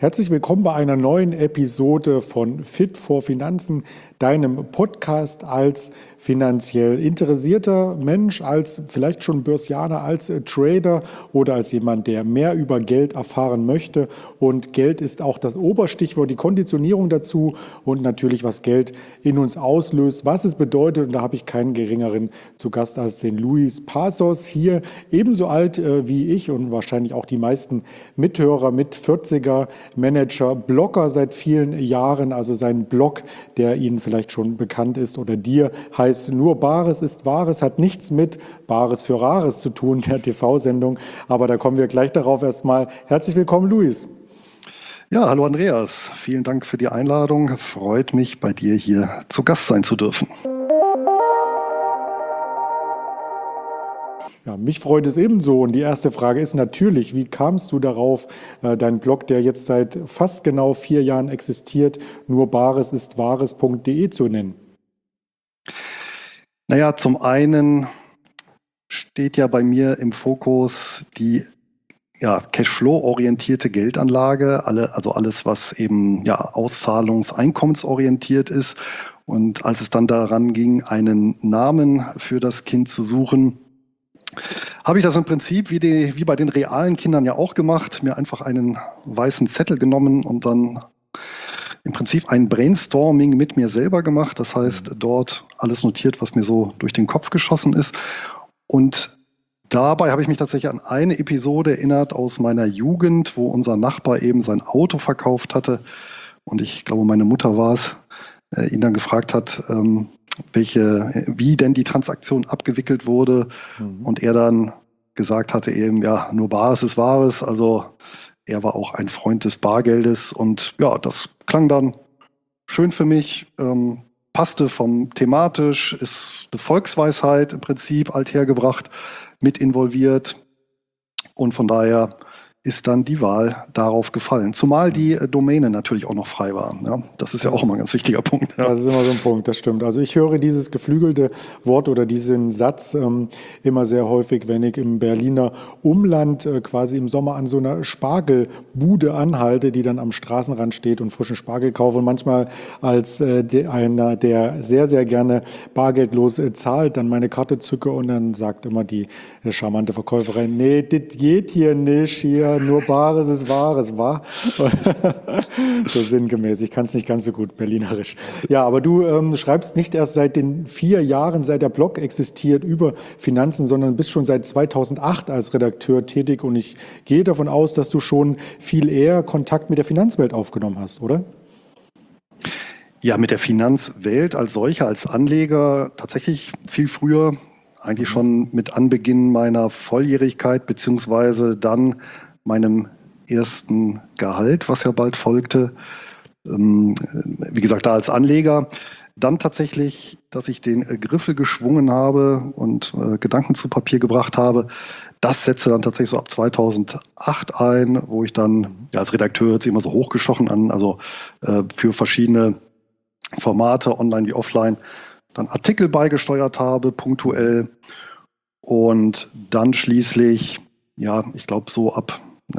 Herzlich willkommen bei einer neuen Episode von Fit for Finanzen, deinem Podcast als finanziell interessierter Mensch, als vielleicht schon Börsianer, als Trader oder als jemand, der mehr über Geld erfahren möchte. Und Geld ist auch das Oberstichwort, die Konditionierung dazu und natürlich, was Geld in uns auslöst, was es bedeutet. Und da habe ich keinen geringeren zu Gast als den Luis Pazos, hier ebenso alt wie ich und wahrscheinlich auch die meisten Mithörer, mit 40er Manager, Blogger seit vielen Jahren, also sein Blog, der Ihnen vielleicht schon bekannt ist oder dir, heißt Nur Bares ist Wahres, hat nichts mit Bares für Rares zu tun, der TV-Sendung, aber da kommen wir gleich darauf erstmal. Herzlich willkommen, Luis. Ja, hallo Andreas, vielen Dank für die Einladung, freut mich, bei dir hier zu Gast sein zu dürfen. Ja, mich freut es ebenso. Und die erste Frage ist natürlich, wie kamst du darauf, deinen Blog, der jetzt seit fast genau 4 Jahren existiert, nur baresistwahres.de zu nennen? Naja, zum einen steht ja bei mir im Fokus die Cashflow-orientierte Geldanlage, also alles, was eben auszahlungs-einkommensorientiert ist. Und als es dann daran ging, einen Namen für das Kind zu suchen, habe ich das im Prinzip wie bei den realen Kindern ja auch gemacht, mir einfach einen weißen Zettel genommen und dann im Prinzip ein Brainstorming mit mir selber gemacht. Das heißt, dort alles notiert, was mir so durch den Kopf geschossen ist. Und dabei habe ich mich tatsächlich an eine Episode erinnert aus meiner Jugend, wo unser Nachbar eben sein Auto verkauft hatte. Und ich glaube, meine Mutter war es, ihn dann gefragt hat, wie denn die Transaktion abgewickelt wurde. Und er dann gesagt hatte eben, ja, nur Bares ist Wahres. Also er war auch ein Freund des Bargeldes. Und ja, das klang dann schön für mich, passte thematisch, ist eine Volksweisheit im Prinzip althergebracht, mit involviert. Und von daher ist dann die Wahl darauf gefallen. Zumal die Domäne natürlich auch noch frei war. Ja, das ist ja auch immer ein ganz wichtiger Punkt. Ja. Das ist immer so ein Punkt, das stimmt. Also ich höre dieses geflügelte Wort oder diesen Satz immer sehr häufig, wenn ich im Berliner Umland quasi im Sommer an so einer Spargelbude anhalte, die dann am Straßenrand steht und frischen Spargel kaufe. Und manchmal als einer, der sehr, sehr gerne bargeldlos zahlt, dann meine Karte zücke und dann sagt immer die charmante Verkäuferin, nee, das geht hier nicht, hier nur Bares ist Wahres, wa? So sinngemäß, ich kann es nicht ganz so gut berlinerisch. Ja, aber du schreibst nicht erst seit den 4 Jahren, seit der Blog existiert, über Finanzen, sondern bist schon seit 2008 als Redakteur tätig und ich gehe davon aus, dass du schon viel eher Kontakt mit der Finanzwelt aufgenommen hast, oder? Ja, mit der Finanzwelt als solcher, als Anleger tatsächlich viel früher, eigentlich schon mit Anbeginn meiner Volljährigkeit beziehungsweise dann meinem ersten Gehalt, was ja bald folgte. Wie gesagt, da als Anleger. Dann tatsächlich, dass ich den Griffel geschwungen habe und Gedanken zu Papier gebracht habe. Das setzte dann tatsächlich so ab 2008 ein, wo ich dann, als Redakteur hört sich immer so hochgestochen an, also für verschiedene Formate, online wie offline, dann Artikel beigesteuert habe, punktuell. Und dann schließlich, ich glaube so ab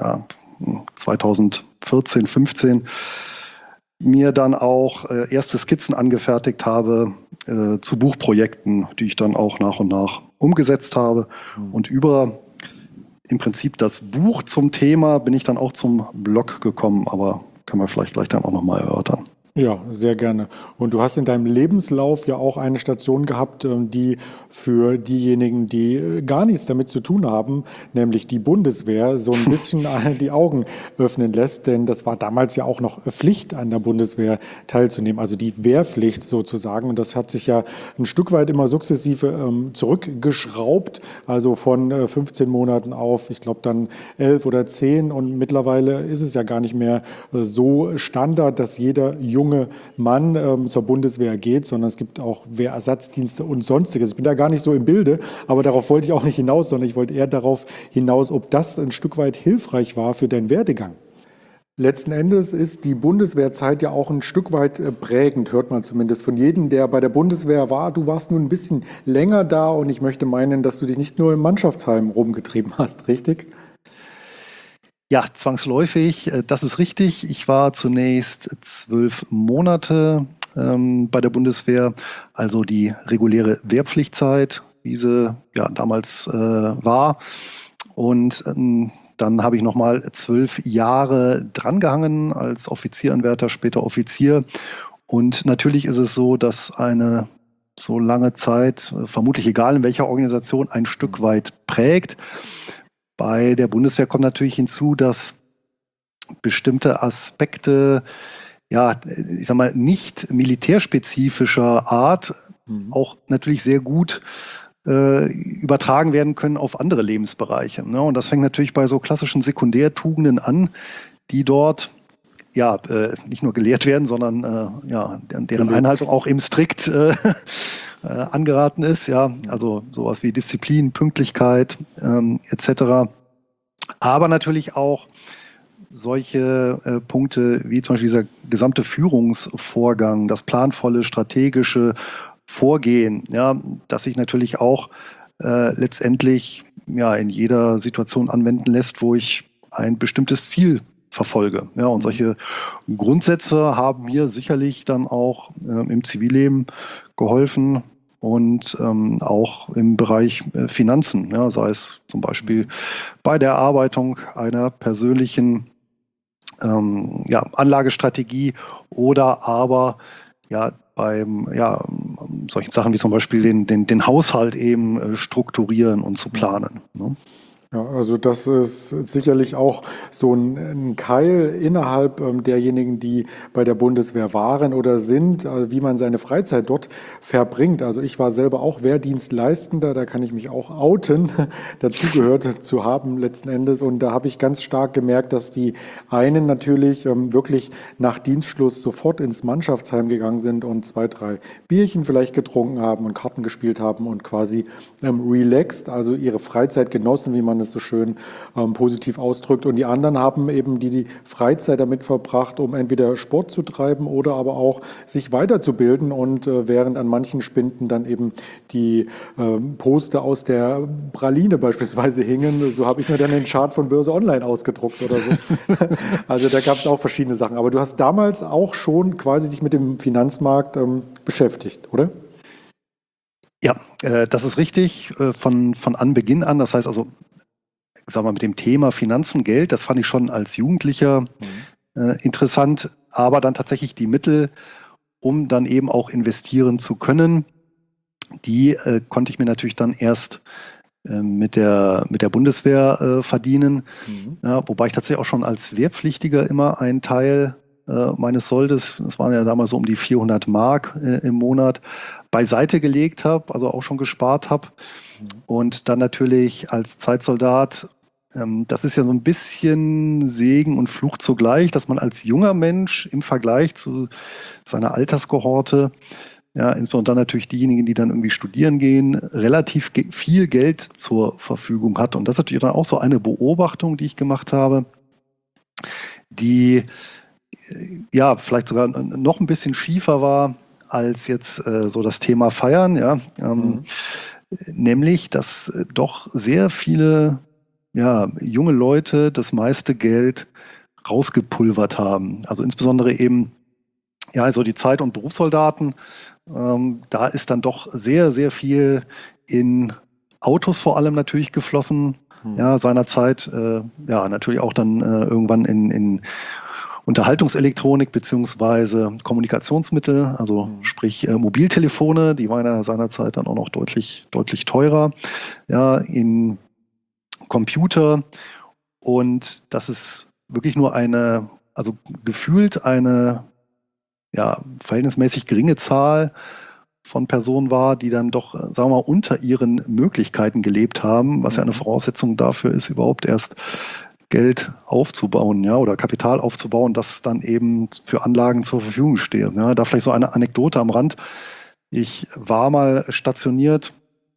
2014, 15 mir dann auch erste Skizzen angefertigt habe zu Buchprojekten, die ich dann auch nach und nach umgesetzt habe. Und über im Prinzip das Buch zum Thema bin ich dann auch zum Blog gekommen, aber kann man vielleicht gleich dann auch nochmal erörtern. Ja, sehr gerne. Und du hast in deinem Lebenslauf ja auch eine Station gehabt, die für diejenigen, die gar nichts damit zu tun haben, nämlich die Bundeswehr, so ein bisschen die Augen öffnen lässt. Denn das war damals ja auch noch Pflicht, an der Bundeswehr teilzunehmen, also die Wehrpflicht sozusagen. Und das hat sich ja ein Stück weit immer sukzessive zurückgeschraubt, also von 15 Monaten auf, ich glaube dann 11 oder 10. Und mittlerweile ist es ja gar nicht mehr so Standard, dass jeder junge Mann zur Bundeswehr geht, sondern es gibt auch Wehrersatzdienste und Sonstiges. Ich bin da gar nicht so im Bilde, aber darauf wollte ich auch nicht hinaus, sondern ich wollte eher darauf hinaus, ob das ein Stück weit hilfreich war für deinen Werdegang. Letzten Endes ist die Bundeswehrzeit ja auch ein Stück weit prägend, hört man zumindest von jedem, der bei der Bundeswehr war. Du warst nun ein bisschen länger da und ich möchte meinen, dass du dich nicht nur im Mannschaftsheim rumgetrieben hast, richtig? Ja, zwangsläufig, das ist richtig. Ich war zunächst 12 Monate bei der Bundeswehr, also die reguläre Wehrpflichtzeit, wie sie ja damals war. Und dann habe ich nochmal 12 Jahre drangehangen als Offizieranwärter, später Offizier. Und natürlich ist es so, dass eine so lange Zeit, vermutlich egal in welcher Organisation, ein Stück weit prägt. Bei der Bundeswehr kommt natürlich hinzu, dass bestimmte Aspekte, ja, ich sag mal, nicht militärspezifischer Art Mhm. auch natürlich sehr gut übertragen werden können auf andere Lebensbereiche. Ne? Und das fängt natürlich bei so klassischen Sekundärtugenden an, die dort ja nicht nur gelehrt werden, sondern ja, deren Gelebt. Einhaltung auch eben strikt angeraten ist. Ja, also sowas wie Disziplin, Pünktlichkeit etc. Aber natürlich auch solche Punkte wie zum Beispiel dieser gesamte Führungsvorgang, das planvolle, strategische Vorgehen, ja, das sich natürlich auch letztendlich ja, in jeder Situation anwenden lässt, wo ich ein bestimmtes Ziel verfolge. Ja, und Mhm. solche Grundsätze haben mir sicherlich dann auch im Zivilleben geholfen und auch im Bereich Finanzen, ja, sei es zum Beispiel Mhm. bei der Erarbeitung einer persönlichen ja, Anlagestrategie oder aber ja beim ja, solchen Sachen wie zum Beispiel den Haushalt eben strukturieren und zu Mhm. planen. Ne? Ja, also das ist sicherlich auch so ein Keil innerhalb derjenigen, die bei der Bundeswehr waren oder sind, wie man seine Freizeit dort verbringt. Also ich war selber auch Wehrdienstleistender, da kann ich mich auch outen, dazugehört zu haben letzten Endes. Und da habe ich ganz stark gemerkt, dass die einen natürlich wirklich nach Dienstschluss sofort ins Mannschaftsheim gegangen sind und zwei, drei Bierchen vielleicht getrunken haben und Karten gespielt haben und quasi relaxed, also ihre Freizeit genossen, wie man es so schön positiv ausdrückt. Und die anderen haben eben die Freizeit damit verbracht, um entweder Sport zu treiben oder aber auch sich weiterzubilden. Und während an manchen Spinden dann eben die Poster aus der Praline beispielsweise hingen, so habe ich mir dann den Chart von Börse Online ausgedruckt oder so. Also da gab es auch verschiedene Sachen. Aber du hast damals auch schon quasi dich mit dem Finanzmarkt beschäftigt, oder? Ja, das ist richtig, von Anbeginn an. Das heißt also, ich sag mal, mit dem Thema Finanzen, Geld, das fand ich schon als Jugendlicher Mhm. interessant, aber dann tatsächlich die Mittel, um dann eben auch investieren zu können, die konnte ich mir natürlich dann erst mit der Bundeswehr verdienen. Mhm. Ja, wobei ich tatsächlich auch schon als Wehrpflichtiger immer einen Teil meines Soldes, das waren ja damals so um die 400 Mark im Monat, beiseite gelegt habe, also auch schon gespart habe. Mhm. Und dann natürlich als Zeitsoldat, das ist ja so ein bisschen Segen und Fluch zugleich, dass man als junger Mensch im Vergleich zu seiner Alterskohorte, ja, insbesondere dann natürlich diejenigen, die dann irgendwie studieren gehen, relativ viel Geld zur Verfügung hat. Und das ist natürlich dann auch so eine Beobachtung, die ich gemacht habe, die ja vielleicht sogar noch ein bisschen schiefer war als jetzt so das Thema Feiern, ja, Mhm. nämlich, dass doch sehr viele ja, junge Leute das meiste Geld rausgepulvert haben. Also insbesondere eben ja, also die Zeit- und Berufssoldaten, da ist dann doch sehr, sehr viel in Autos vor allem natürlich geflossen. Mhm. Ja, seinerzeit, ja, natürlich auch dann irgendwann in Unterhaltungselektronik beziehungsweise Kommunikationsmittel, also Mhm. sprich Mobiltelefone, die waren ja seinerzeit dann auch noch deutlich, deutlich teurer, ja, in Computer und das ist wirklich nur eine, also gefühlt eine ja, verhältnismäßig geringe Zahl von Personen war, die dann doch, sagen wir mal, unter ihren Möglichkeiten gelebt haben, was ja eine Mhm. Voraussetzung dafür ist, überhaupt erst Geld aufzubauen, ja, oder Kapital aufzubauen, das dann eben für Anlagen zur Verfügung steht. Ja. Da vielleicht so eine Anekdote am Rand. Ich war mal stationiert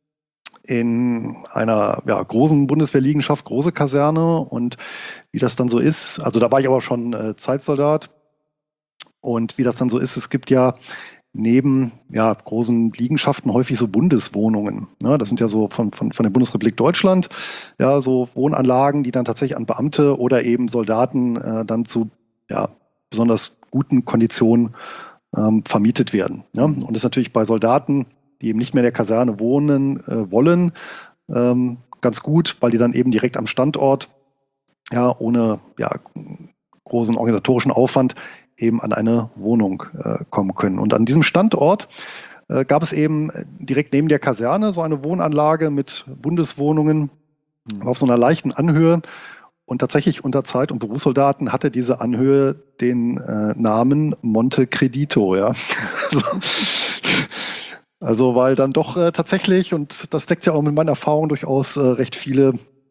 in einer ja, großen Bundeswehrliegenschaft, große Kaserne und wie das dann so ist, also da war ich aber schon Zeitsoldat und wie das dann so ist, es gibt ja neben großen Liegenschaften häufig so Bundeswohnungen. Ne? Das sind ja so von der Bundesrepublik Deutschland, ja, so Wohnanlagen, die dann tatsächlich an Beamte oder eben Soldaten dann zu besonders guten Konditionen vermietet werden. Ja? Und das ist natürlich bei Soldaten, die eben nicht mehr in der Kaserne wohnen wollen, ganz gut, weil die dann eben direkt am Standort, ohne großen organisatorischen Aufwand eben an eine Wohnung kommen können. Und an diesem Standort gab es eben direkt neben der Kaserne so eine Wohnanlage mit Bundeswohnungen auf so einer leichten Anhöhe. Und tatsächlich unter Zeit- und Berufssoldaten hatte diese Anhöhe den Namen Monte Credito. Ja. Also weil dann doch tatsächlich, und das deckt ja auch mit meiner Erfahrung durchaus recht viele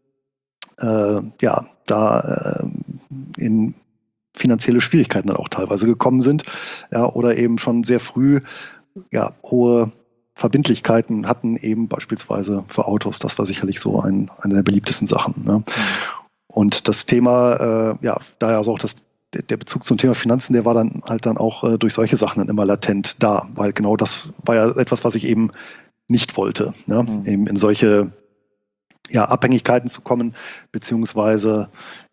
in finanzielle Schwierigkeiten dann auch teilweise gekommen sind, oder eben schon sehr früh hohe Verbindlichkeiten hatten, eben beispielsweise für Autos. Das war sicherlich so eine der beliebtesten Sachen. Ne? Und das Thema, daher also auch der Bezug zum Thema Finanzen, der war dann halt dann auch durch solche Sachen dann immer latent da, weil genau das war ja etwas, was ich eben nicht wollte, ne? Eben in solche Abhängigkeiten zu kommen, beziehungsweise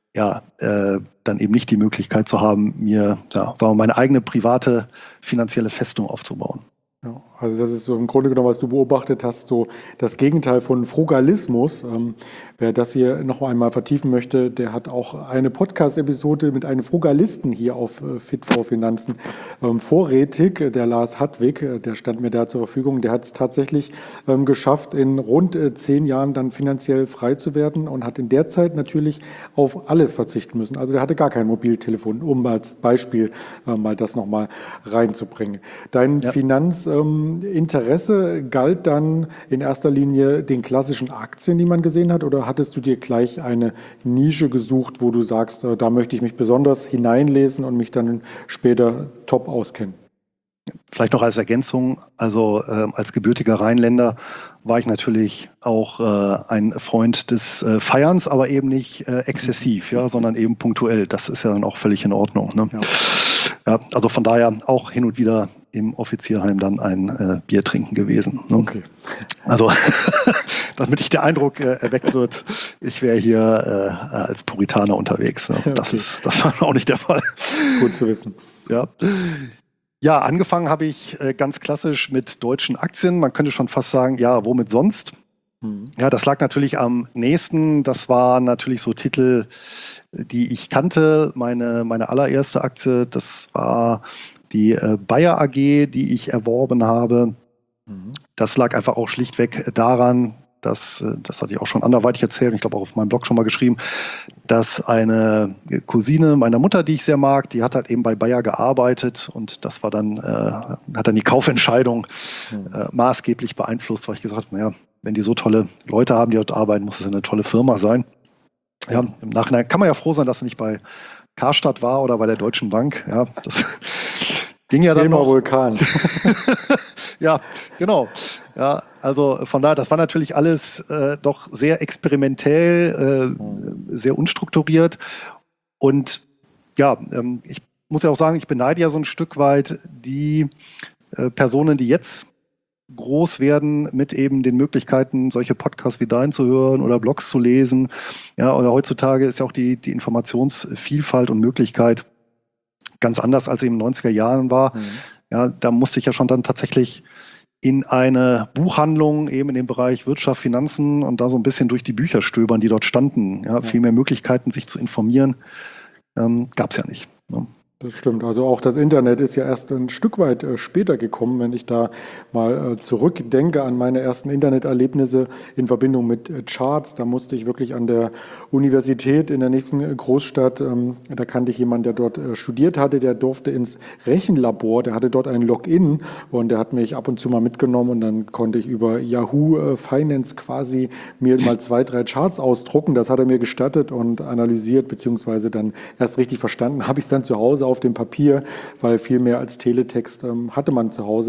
dann eben nicht die Möglichkeit zu haben, mir sagen wir, meine eigene private finanzielle Festung aufzubauen. Ja, also das ist so im Grunde genommen, was du beobachtet hast, so das Gegenteil von Frugalismus. Wer das hier noch einmal vertiefen möchte, der hat auch eine Podcast-Episode mit einem Frugalisten hier auf Fit for Finanzen vorrätig. Der Lars Hartwig, der stand mir da zur Verfügung. Der hat es tatsächlich geschafft, in rund 10 Jahren dann finanziell frei zu werden und hat in der Zeit natürlich auf alles verzichten müssen. Also der hatte gar kein Mobiltelefon, um als Beispiel mal das nochmal reinzubringen. Dein Finanzinteresse galt dann in erster Linie den klassischen Aktien, die man gesehen hat, oder hattest du dir gleich eine Nische gesucht, wo du sagst, da möchte ich mich besonders hineinlesen und mich dann später top auskennen? Vielleicht noch als Ergänzung, also als gebürtiger Rheinländer war ich natürlich auch ein Freund des Feierns, aber eben nicht exzessiv, sondern eben punktuell. Das ist ja dann auch völlig in Ordnung. Ne? Ja, also von daher auch hin und wieder im Offizierheim dann ein Bier trinken gewesen. Ne? Okay. Also damit nicht der Eindruck erweckt wird, ich wäre hier als Puritaner unterwegs. Ne? Das war auch nicht der Fall. Gut zu wissen. Ja, angefangen habe ich ganz klassisch mit deutschen Aktien. Man könnte schon fast sagen, womit sonst? Ja, das lag natürlich am nächsten. Das waren natürlich so Titel, die ich kannte. Meine allererste Aktie, das war die Bayer AG, die ich erworben habe. Das lag einfach auch schlichtweg daran, das hatte ich auch schon anderweitig erzählt, ich glaube auch auf meinem Blog schon mal geschrieben, dass eine Cousine meiner Mutter, die ich sehr mag, die hat halt eben bei Bayer gearbeitet und das war dann, hat dann die Kaufentscheidung maßgeblich beeinflusst, weil ich gesagt habe, wenn die so tolle Leute haben, die dort arbeiten, muss es eine tolle Firma sein. Ja, im Nachhinein kann man ja froh sein, dass er nicht bei Karstadt war oder bei der Deutschen Bank. Ja, das ging ja dann noch. Vulkan. Ja, genau. Ja, also von daher, das war natürlich alles doch sehr experimentell, sehr unstrukturiert. Und ich muss ja auch sagen, ich beneide ja so ein Stück weit die Personen, die jetzt groß werden mit eben den Möglichkeiten, solche Podcasts wie deinen zu hören oder Blogs zu lesen. Ja, oder heutzutage ist ja auch die Informationsvielfalt und Möglichkeit ganz anders, als eben in den 90er Jahren war. Ja, da musste ich ja schon dann tatsächlich in eine Buchhandlung eben in dem Bereich Wirtschaft, Finanzen und da so ein bisschen durch die Bücher stöbern, die dort standen. Ja, viel mehr Möglichkeiten, sich zu informieren, gab es ja nicht. Ne? Das stimmt. Also auch das Internet ist ja erst ein Stück weit später gekommen, wenn ich da mal zurückdenke an meine ersten Interneterlebnisse in Verbindung mit Charts. Da musste ich wirklich an der Universität in der nächsten Großstadt, da kannte ich jemanden, der dort studiert hatte, der durfte ins Rechenlabor, der hatte dort ein Login und der hat mich ab und zu mal mitgenommen und dann konnte ich über Yahoo Finance quasi mir mal 2, 3 Charts ausdrucken. Das hat er mir gestattet und analysiert, beziehungsweise dann erst richtig verstanden, habe ich es dann zu Hause auf dem Papier, weil viel mehr als Teletext hatte man zu Hause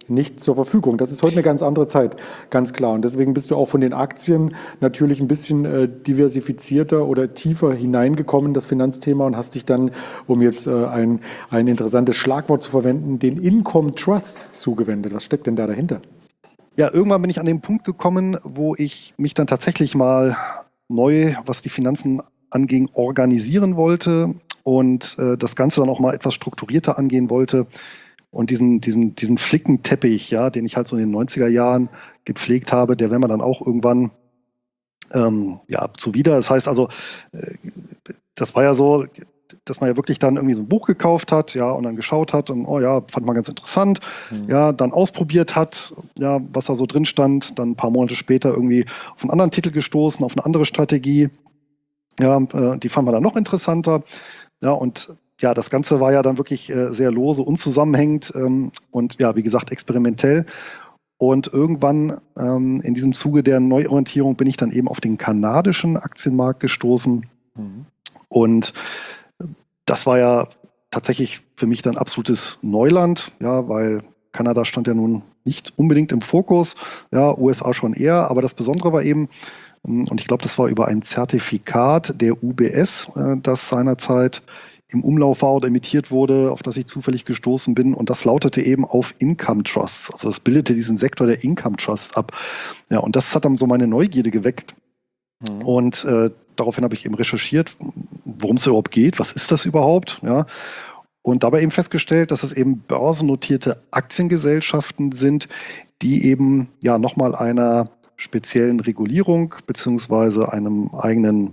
nicht zur Verfügung. Das ist heute eine ganz andere Zeit, ganz klar. Und deswegen bist du auch von den Aktien natürlich ein bisschen diversifizierter oder tiefer hineingekommen in das Finanzthema und hast dich dann, um jetzt ein interessantes Schlagwort zu verwenden, den Income Trust zugewendet. Was steckt denn da dahinter? Ja, irgendwann bin ich an den Punkt gekommen, wo ich mich dann tatsächlich mal neu, was die Finanzen anging, organisieren wollte und das Ganze dann auch mal etwas strukturierter angehen wollte. Und diesen Flickenteppich, ja, den ich halt so in den 90er Jahren gepflegt habe, der wäre mir dann auch irgendwann zuwider. Das heißt also, das war ja so, dass man ja wirklich dann irgendwie so ein Buch gekauft hat, ja, und dann geschaut hat und, oh ja, fand man ganz interessant, ja, dann ausprobiert hat, ja, was da so drin stand, dann ein paar Monate später irgendwie auf einen anderen Titel gestoßen, auf eine andere Strategie, ja, die fand man dann noch interessanter, ja, und ja, das Ganze war ja dann wirklich sehr lose, unzusammenhängend und ja, wie gesagt, experimentell. Und irgendwann in diesem Zuge der Neuorientierung bin ich dann eben auf den kanadischen Aktienmarkt gestoßen. Und das war ja tatsächlich für mich dann absolutes Neuland, ja, weil Kanada stand ja nun nicht unbedingt im Fokus, ja, USA schon eher, aber das Besondere war eben, und ich glaube, das war über ein Zertifikat der UBS, das seinerzeit im Umlauf war oder emittiert wurde, auf das ich zufällig gestoßen bin. Und das lautete eben auf Income Trusts. Also das bildete diesen Sektor der Income Trusts ab. Ja, und das hat dann so meine Neugierde geweckt. Und daraufhin habe ich eben recherchiert, worum es überhaupt geht. Was ist das überhaupt? Ja. Und dabei eben festgestellt, dass es eben börsennotierte Aktiengesellschaften sind, die eben ja nochmal einer speziellen Regulierung beziehungsweise einem eigenen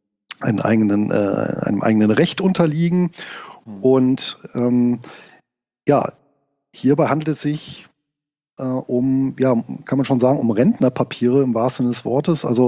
Recht unterliegen. Und hierbei handelt es sich kann man schon sagen, um Rentnerpapiere im wahrsten Sinne des Wortes, also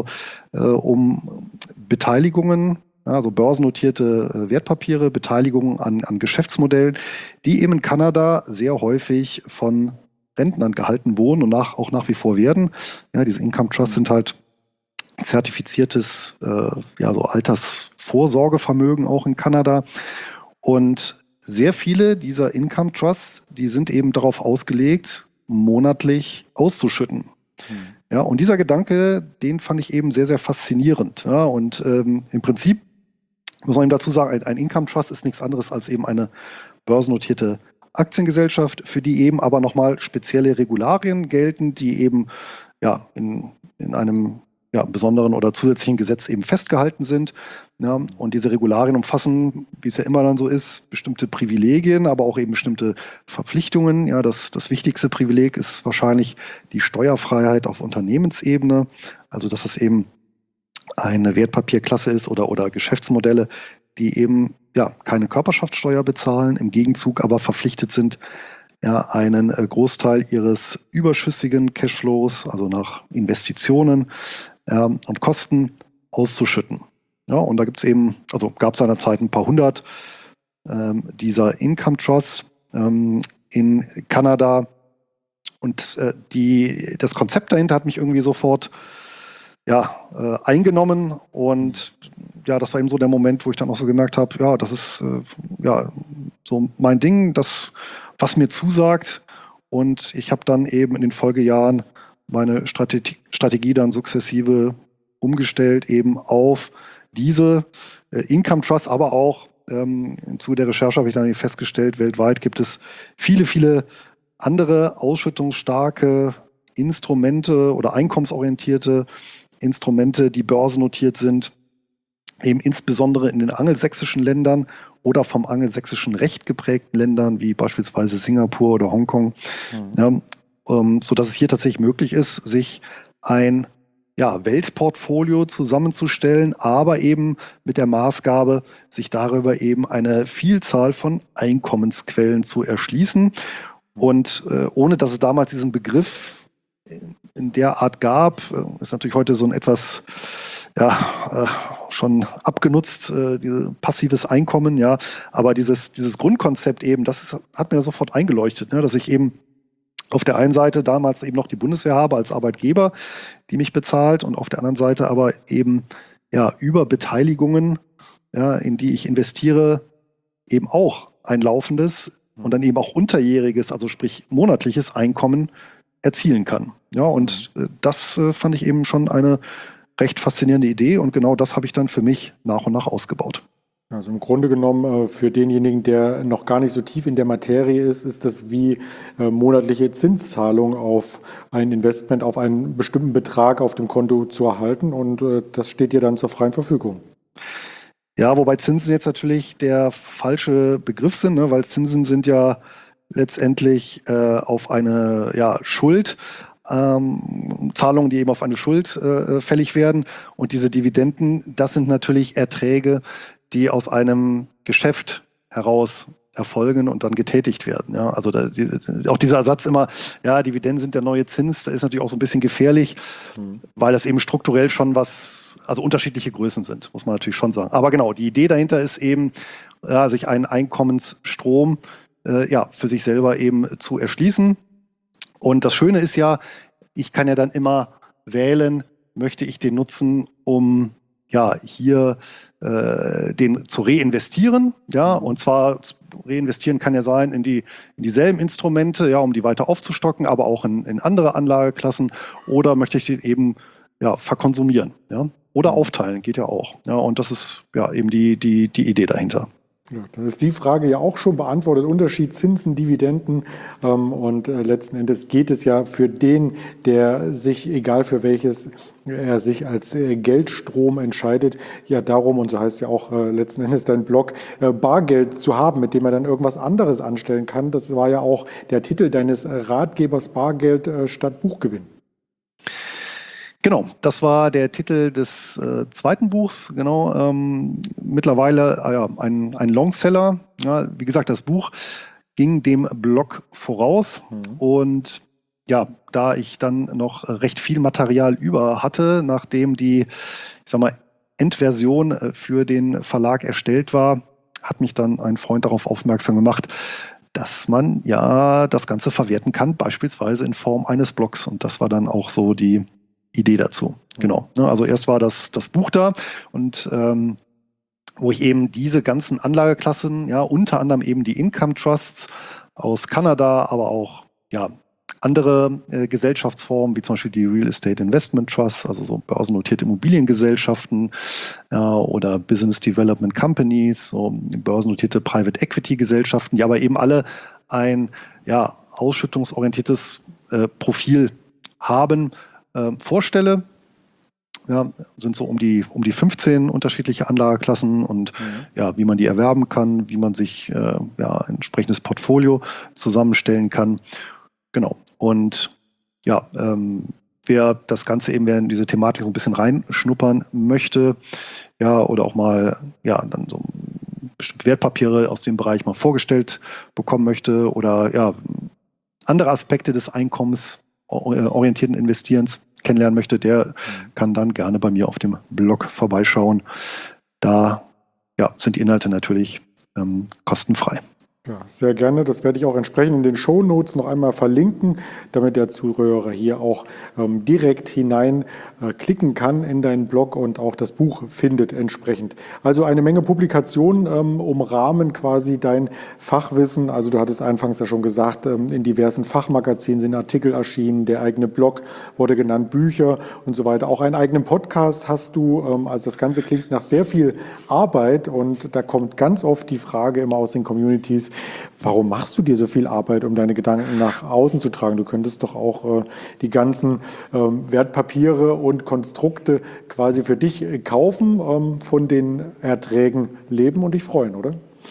um Beteiligungen, also börsennotierte Wertpapiere, Beteiligungen an Geschäftsmodellen, die eben in Kanada sehr häufig von Rentnern gehalten wurden und auch nach wie vor werden. Ja, diese Income Trusts sind halt zertifiziertes so Altersvorsorgevermögen auch in Kanada. Und sehr viele dieser Income Trusts, die sind eben darauf ausgelegt, monatlich auszuschütten. Ja, und dieser Gedanke, den fand ich eben sehr, sehr faszinierend. Ja, und im Prinzip muss man eben dazu sagen, ein Income Trust ist nichts anderes als eben eine börsennotierte Aktiengesellschaft, für die eben aber nochmal spezielle Regularien gelten, die eben in einem besonderen oder zusätzlichen Gesetz eben festgehalten sind. Ja, und diese Regularien umfassen, wie es ja immer dann so ist, bestimmte Privilegien, aber auch eben bestimmte Verpflichtungen. Ja, das wichtigste Privileg ist wahrscheinlich die Steuerfreiheit auf Unternehmensebene, also dass es eben eine Wertpapierklasse ist oder Geschäftsmodelle, die eben keine Körperschaftssteuer bezahlen, im Gegenzug aber verpflichtet sind, einen Großteil ihres überschüssigen Cashflows, also nach Investitionen und Kosten, auszuschütten. Ja, und da gibt es eben, also gab es seinerzeit ein paar hundert dieser Income Trusts in Kanada. Und das Konzept dahinter hat mich irgendwie sofort eingenommen. Und das war eben so der Moment, wo ich dann auch so gemerkt habe, das ist so mein Ding, das, was mir zusagt. Und ich habe dann eben in den Folgejahren meine Strategie dann sukzessive umgestellt eben auf diese Income Trust, aber auch im Zuge der Recherche habe ich dann festgestellt, weltweit gibt es viele, viele andere ausschüttungsstarke Instrumente oder einkommensorientierte Instrumente, die börsennotiert sind, eben insbesondere in den angelsächsischen Ländern oder vom angelsächsischen Recht geprägten Ländern, wie beispielsweise Singapur oder Hongkong, sodass es hier tatsächlich möglich ist, sich ein Weltportfolio zusammenzustellen, aber eben mit der Maßgabe, sich darüber eben eine Vielzahl von Einkommensquellen zu erschließen. Und ohne dass es damals diesen Begriff in der Art gab, ist natürlich heute so ein etwas schon abgenutzt, dieses passives Einkommen, aber dieses Grundkonzept eben, das hat mir sofort eingeleuchtet, dass ich eben auf der einen Seite damals eben noch die Bundeswehr habe als Arbeitgeber, die mich bezahlt, und auf der anderen Seite aber eben über Beteiligungen, in die ich investiere, eben auch ein laufendes, und dann eben auch unterjähriges, also sprich monatliches Einkommen erzielen kann. Ja, und das fand ich eben schon eine recht faszinierende Idee und genau das habe ich dann für mich nach und nach ausgebaut. Also im Grunde genommen für denjenigen, der noch gar nicht so tief in der Materie ist, ist das wie monatliche Zinszahlung auf ein Investment, auf einen bestimmten Betrag auf dem Konto zu erhalten und das steht dir dann zur freien Verfügung. Ja, wobei Zinsen jetzt natürlich der falsche Begriff sind, ne? Weil Zinsen sind ja letztendlich auf eine Schuld, Zahlungen, die eben auf eine Schuld fällig werden. Und diese Dividenden, das sind natürlich Erträge, die aus einem Geschäft heraus erfolgen und dann getätigt werden. Ja, also auch dieser Satz immer, ja, Dividenden sind der neue Zins, der ist natürlich auch so ein bisschen gefährlich, weil das eben strukturell schon also unterschiedliche Größen sind, muss man natürlich schon sagen. Aber genau, die Idee dahinter ist eben, sich einen Einkommensstrom für sich selber eben zu erschließen. Und das Schöne ist ja, ich kann ja dann immer wählen, möchte ich den nutzen, um hier den zu reinvestieren. Ja, und zwar reinvestieren kann ja sein in dieselben Instrumente, ja, um die weiter aufzustocken, aber auch in andere Anlageklassen. Oder möchte ich den eben verkonsumieren, ja, oder aufteilen, geht ja auch. Ja, und das ist ja eben die Idee dahinter. Ja, dann ist die Frage ja auch schon beantwortet. Unterschied Zinsen, Dividenden und letzten Endes geht es ja für den, der sich, egal für welches er sich als Geldstrom entscheidet, ja darum, und so heißt ja auch letzten Endes dein Blog, Bargeld zu haben, mit dem er dann irgendwas anderes anstellen kann. Das war ja auch der Titel deines Ratgebers Bargeld statt Buchgewinn. Genau, das war der Titel des zweiten Buchs. Genau, mittlerweile ein Longseller. Ja, wie gesagt, das Buch ging dem Blog voraus. Und ja, da ich dann noch recht viel Material über hatte, nachdem die, Endversion für den Verlag erstellt war, hat mich dann ein Freund darauf aufmerksam gemacht, dass man ja das Ganze verwerten kann, beispielsweise in Form eines Blogs. Und das war dann auch so die Idee dazu. Genau. Also erst war das Buch da und wo ich eben diese ganzen Anlageklassen, ja, unter anderem eben die Income Trusts aus Kanada, aber auch andere Gesellschaftsformen, wie zum Beispiel die Real Estate Investment Trusts, also so börsennotierte Immobiliengesellschaften oder Business Development Companies, so börsennotierte Private Equity Gesellschaften, die aber eben alle ein ausschüttungsorientiertes Profil haben, vorstelle. Ja, sind so um die 15 unterschiedliche Anlageklassen und wie man die erwerben kann, wie man sich ein entsprechendes Portfolio zusammenstellen kann. Genau. Und wer das Ganze eben, wer in diese Thematik so ein bisschen reinschnuppern möchte, oder auch mal dann so bestimmte Wertpapiere aus dem Bereich mal vorgestellt bekommen möchte oder andere Aspekte des einkommensorientierten Investierens kennenlernen möchte, der kann dann gerne bei mir auf dem Blog vorbeischauen. Da sind die Inhalte natürlich kostenfrei. Ja, sehr gerne. Das werde ich auch entsprechend in den Shownotes noch einmal verlinken, damit der Zuhörer hier auch direkt hinein klicken kann in deinen Blog und auch das Buch findet entsprechend. Also eine Menge Publikationen umrahmen quasi dein Fachwissen. Also du hattest anfangs ja schon gesagt, in diversen Fachmagazinen sind Artikel erschienen, der eigene Blog wurde genannt, Bücher und so weiter. Auch einen eigenen Podcast hast du. Also das Ganze klingt nach sehr viel Arbeit und da kommt ganz oft die Frage immer aus den Communities, warum machst du dir so viel Arbeit, um deine Gedanken nach außen zu tragen? Du könntest doch auch die ganzen Wertpapiere und Konstrukte quasi für dich kaufen, von den Erträgen leben und dich freuen, oder?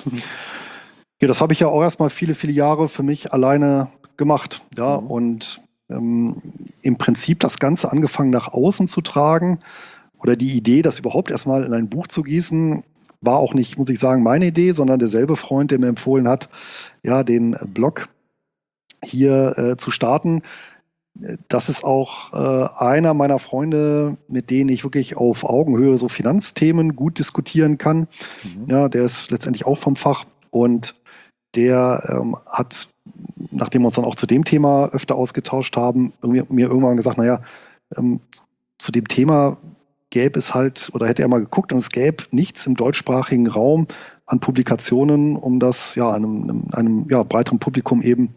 Ja, das habe ich ja auch erstmal viele, viele Jahre für mich alleine gemacht. Ja, und im Prinzip das Ganze angefangen nach außen zu tragen oder die Idee, das überhaupt erstmal in ein Buch zu gießen, war auch nicht, muss ich sagen, meine Idee, sondern derselbe Freund, der mir empfohlen hat, den Blog hier zu starten. Das ist auch einer meiner Freunde, mit denen ich wirklich auf Augenhöhe so Finanzthemen gut diskutieren kann. Ja, der ist letztendlich auch vom Fach und der hat, nachdem wir uns dann auch zu dem Thema öfter ausgetauscht haben, mir irgendwann gesagt, zu dem Thema gäbe es halt, oder hätte er mal geguckt, und es gäbe nichts im deutschsprachigen Raum an Publikationen, um das ja einem ja, breiteren Publikum eben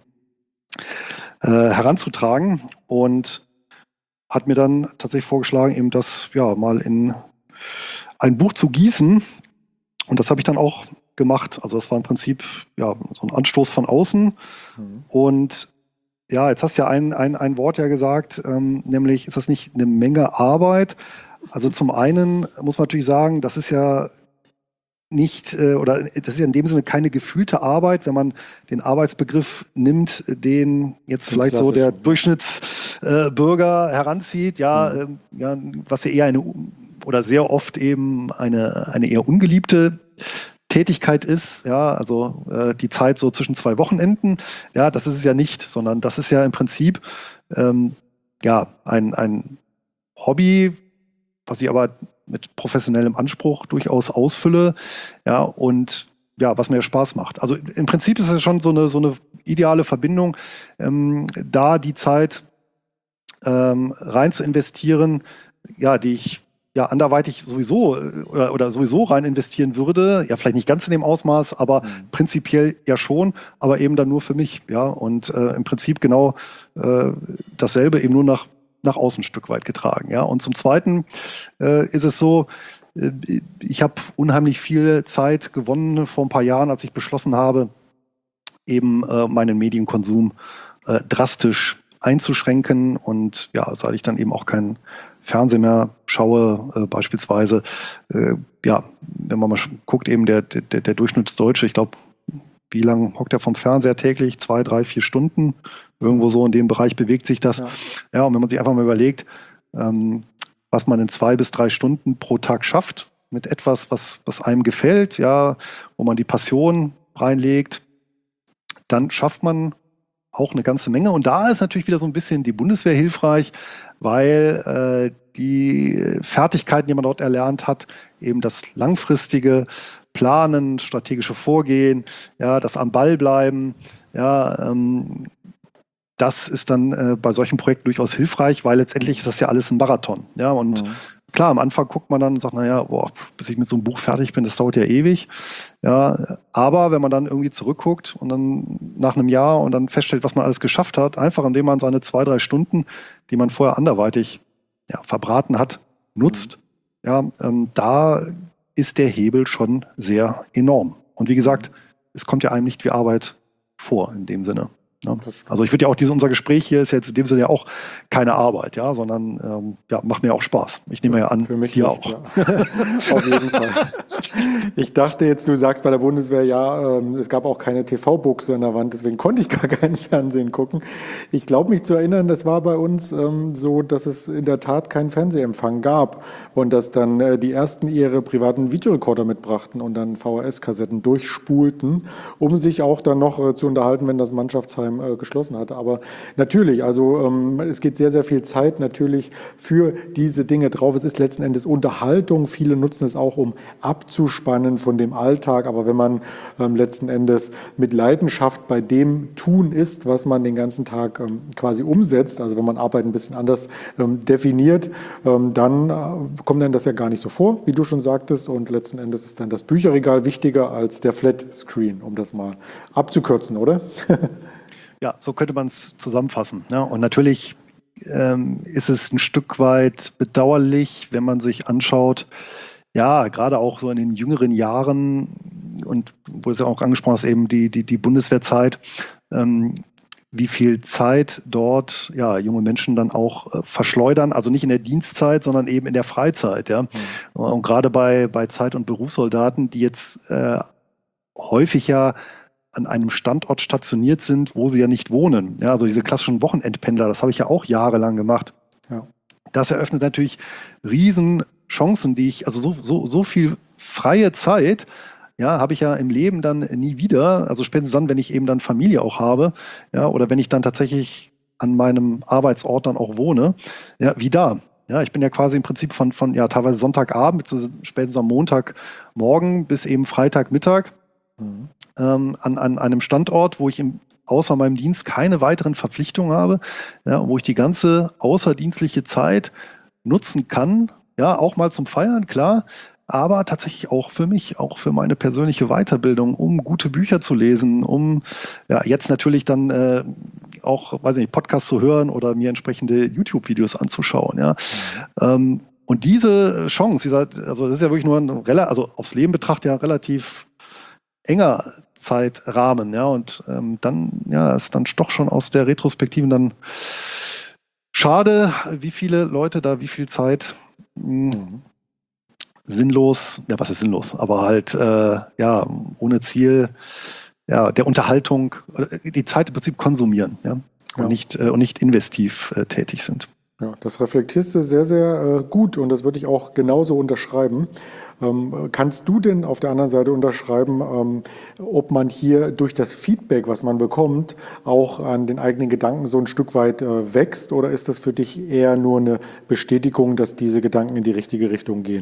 heranzutragen, und hat mir dann tatsächlich vorgeschlagen, eben das ja mal in ein Buch zu gießen. Und das habe ich dann auch gemacht. Also das war im Prinzip ja so ein Anstoß von außen. Und ja, jetzt hast du ja ein Wort ja gesagt, nämlich ist das nicht eine Menge Arbeit? Also zum einen muss man natürlich sagen, das ist ja nicht, oder das ist ja in dem Sinne keine gefühlte Arbeit, wenn man den Arbeitsbegriff nimmt, den jetzt Den vielleicht so der klassischen. Durchschnittsbürger heranzieht, ja, ja, was ja eher oder sehr oft eben eine eher ungeliebte Tätigkeit ist, ja, also die Zeit so zwischen zwei Wochenenden, ja, das ist es ja nicht, sondern das ist ja im Prinzip ja ein Hobby, was ich aber mit professionellem Anspruch durchaus ausfülle, ja, und ja, was mir Spaß macht. Also im Prinzip ist es schon so eine ideale Verbindung, da die Zeit rein zu investieren, ja, die ich ja anderweitig sowieso oder sowieso rein investieren würde, ja, vielleicht nicht ganz in dem Ausmaß, aber prinzipiell ja schon, aber eben dann nur für mich, ja, und im Prinzip genau dasselbe eben nur nach außen ein Stück weit getragen, ja. Und zum Zweiten ist es so, ich habe unheimlich viel Zeit gewonnen vor ein paar Jahren, als ich beschlossen habe, eben meinen Medienkonsum drastisch einzuschränken, und ja, seit ich dann eben auch keinen Fernsehen mehr schaue, beispielsweise, ja, wenn man mal guckt, eben der Durchschnittsdeutsche, ich glaube, wie lange hockt er vom Fernseher täglich? 2, 3, 4 Stunden. Irgendwo so in dem Bereich bewegt sich das. Ja. Ja, und wenn man sich einfach mal überlegt, was man in 2 bis 3 Stunden pro Tag schafft, mit etwas, was einem gefällt, ja, wo man die Passion reinlegt, dann schafft man auch eine ganze Menge. Und da ist natürlich wieder so ein bisschen die Bundeswehr hilfreich, weil die Fertigkeiten, die man dort erlernt hat, eben das langfristige Planen, strategische Vorgehen, ja, das am Ball bleiben, ja, das ist dann bei solchen Projekten durchaus hilfreich, weil letztendlich ist das ja alles ein Marathon. Ja, und klar, am Anfang guckt man dann und sagt, naja, boah, bis ich mit so einem Buch fertig bin, das dauert ja ewig. Ja, aber wenn man dann irgendwie zurückguckt und dann nach einem Jahr und dann feststellt, was man alles geschafft hat, einfach indem man seine 2, 3 Stunden, die man vorher anderweitig ja, verbraten hat, nutzt, ja, da ist der Hebel schon sehr enorm. Und wie gesagt, es kommt ja einem nicht wie Arbeit vor in dem Sinne. Ja. Also ich würde ja auch, unser Gespräch hier ist jetzt in dem Sinne ja auch keine Arbeit, ja, sondern ja, macht mir auch Spaß. Ich nehme ja an, für mich dir nicht, auch. ja. Auf jeden Fall. Ich dachte jetzt, du sagst bei der Bundeswehr, ja, es gab auch keine TV-Buchse an der Wand, deswegen konnte ich gar keinen Fernsehen gucken. Ich glaube mich zu erinnern, das war bei uns so, dass es in der Tat keinen Fernsehempfang gab und dass dann die ersten ihre privaten Videorekorder mitbrachten und dann VHS-Kassetten durchspulten, um sich auch dann noch zu unterhalten, wenn das Mannschaftsheim geschlossen hatte. Aber natürlich, also es geht sehr, sehr viel Zeit natürlich für diese Dinge drauf. Es ist letzten Endes Unterhaltung. Viele nutzen es auch, um abzuspannen von dem Alltag. Aber wenn man letzten Endes mit Leidenschaft bei dem tun ist, was man den ganzen Tag quasi umsetzt, also wenn man Arbeit ein bisschen anders definiert, dann kommt dann das ja gar nicht so vor, wie du schon sagtest. Und letzten Endes ist dann das Bücherregal wichtiger als der Flatscreen, um das mal abzukürzen, oder? Ja, so könnte man es zusammenfassen. Ja, und natürlich ist es ein Stück weit bedauerlich, wenn man sich anschaut, ja, gerade auch so in den jüngeren Jahren, und wo es ja auch angesprochen ist, eben die Bundeswehrzeit, wie viel Zeit dort ja, junge Menschen dann auch verschleudern, also nicht in der Dienstzeit, sondern eben in der Freizeit. Ja. Und gerade bei Zeit- und Berufssoldaten, die jetzt häufig ja an einem Standort stationiert sind, wo sie ja nicht wohnen. Ja, also diese klassischen Wochenendpendler, das habe ich ja auch jahrelang gemacht. Ja. Das eröffnet natürlich Riesenchancen, die ich, also so viel freie Zeit, ja, habe ich ja im Leben dann nie wieder. Also spätestens dann, wenn ich eben dann Familie auch habe, ja, oder wenn ich dann tatsächlich an meinem Arbeitsort dann auch wohne, ja, wie da. Ja, ich bin ja quasi im Prinzip von ja, teilweise Sonntagabend, spätestens am Montagmorgen bis eben Freitagmittag an einem Standort, wo ich außer meinem Dienst keine weiteren Verpflichtungen habe, ja, wo ich die ganze außerdienstliche Zeit nutzen kann, ja, auch mal zum Feiern, klar, aber tatsächlich auch für mich, auch für meine persönliche Weiterbildung, um gute Bücher zu lesen, um ja jetzt natürlich dann auch, weiß ich nicht, Podcasts zu hören oder mir entsprechende YouTube-Videos anzuschauen, ja. Und diese Chance, also das ist ja wirklich nur also aufs Leben betrachtet ja relativ enger Zeitrahmen, ja, und dann, ja, ist dann doch schon aus der Retrospektive dann schade, wie viele Leute da wie viel Zeit sinnlos, ja, was ist sinnlos, aber halt, ja, ohne Ziel, ja, der Unterhaltung, die Zeit im Prinzip konsumieren, ja, und nicht investiv tätig sind. Ja, das reflektierst du sehr, sehr gut und das würde ich auch genauso unterschreiben. Kannst du denn auf der anderen Seite unterschreiben, ob man hier durch das Feedback, was man bekommt, auch an den eigenen Gedanken so ein Stück weit wächst oder ist das für dich eher nur eine Bestätigung, dass diese Gedanken in die richtige Richtung gehen?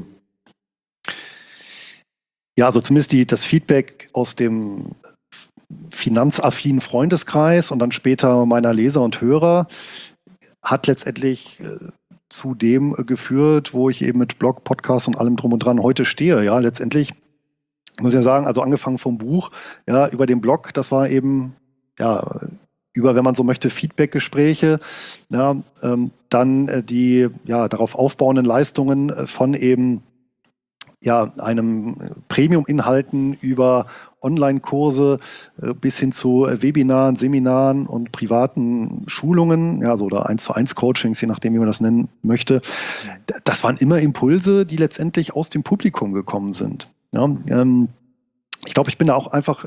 Ja, also zumindest das Feedback aus dem finanzaffinen Freundeskreis und dann später meiner Leser und Hörer hat letztendlich zu dem geführt, wo ich eben mit Blog, Podcast und allem drum und dran heute stehe. Ja, letztendlich muss ich ja sagen, also angefangen vom Buch, ja, über den Blog, das war eben, ja, über, wenn man so möchte, Feedbackgespräche, ja, dann die, ja, darauf aufbauenden Leistungen von eben, ja, einem Premium-Inhalten über Online-Kurse bis hin zu Webinaren, Seminaren und privaten Schulungen, ja, so oder 1:1 Coachings, je nachdem, wie man das nennen möchte. Das waren immer Impulse, die letztendlich aus dem Publikum gekommen sind. Ja, ich glaube, ich bin da auch einfach,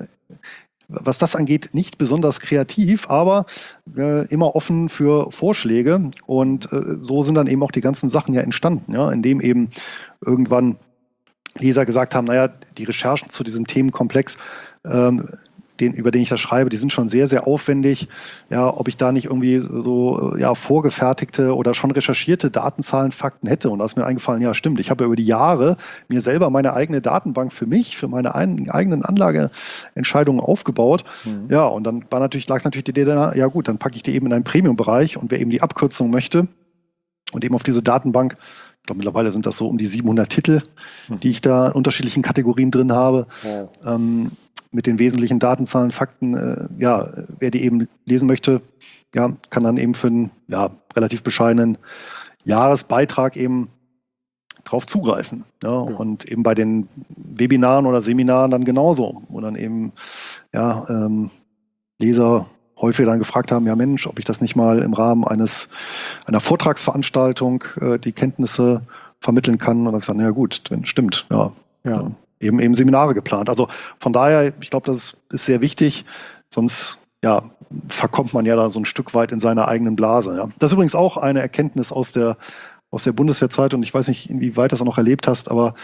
was das angeht, nicht besonders kreativ, aber immer offen für Vorschläge. Und so sind dann eben auch die ganzen Sachen ja entstanden, ja, indem eben irgendwann Leser gesagt haben, naja, die Recherchen zu diesem Themenkomplex, über den ich da schreibe, die sind schon sehr, sehr aufwendig. Ja, ob ich da nicht irgendwie so, ja, vorgefertigte oder schon recherchierte Datenzahlen, Fakten hätte. Und da ist mir eingefallen, ja, stimmt, ich habe ja über die Jahre mir selber meine eigene Datenbank für mich, für meine eigenen Anlageentscheidungen aufgebaut. Ja, und dann lag natürlich die Idee da, ja gut, dann packe ich die eben in einen Premium-Bereich und wer eben die Abkürzung möchte und eben auf diese Datenbank, ich glaube, mittlerweile sind das so um die 700 Titel, die ich da in unterschiedlichen Kategorien drin habe. Ja. Mit den wesentlichen Datenzahlen, Fakten, ja, wer die eben lesen möchte, ja, kann dann eben für einen, ja, relativ bescheidenen Jahresbeitrag eben drauf zugreifen. Ja, ja. Und eben bei den Webinaren oder Seminaren dann genauso, wo dann eben, ja, Leser häufig dann gefragt haben, ja Mensch, ob ich das nicht mal im Rahmen einer Vortragsveranstaltung die Kenntnisse vermitteln kann. Und dann gesagt, na ja gut, stimmt, ja. Ja. Eben Seminare geplant. Also von daher, ich glaube, das ist sehr wichtig, sonst, ja, verkommt man ja da so ein Stück weit in seiner eigenen Blase. Ja. Das ist übrigens auch eine Erkenntnis aus der Bundeswehrzeit und ich weiß nicht, inwieweit du das auch noch erlebt hast, aber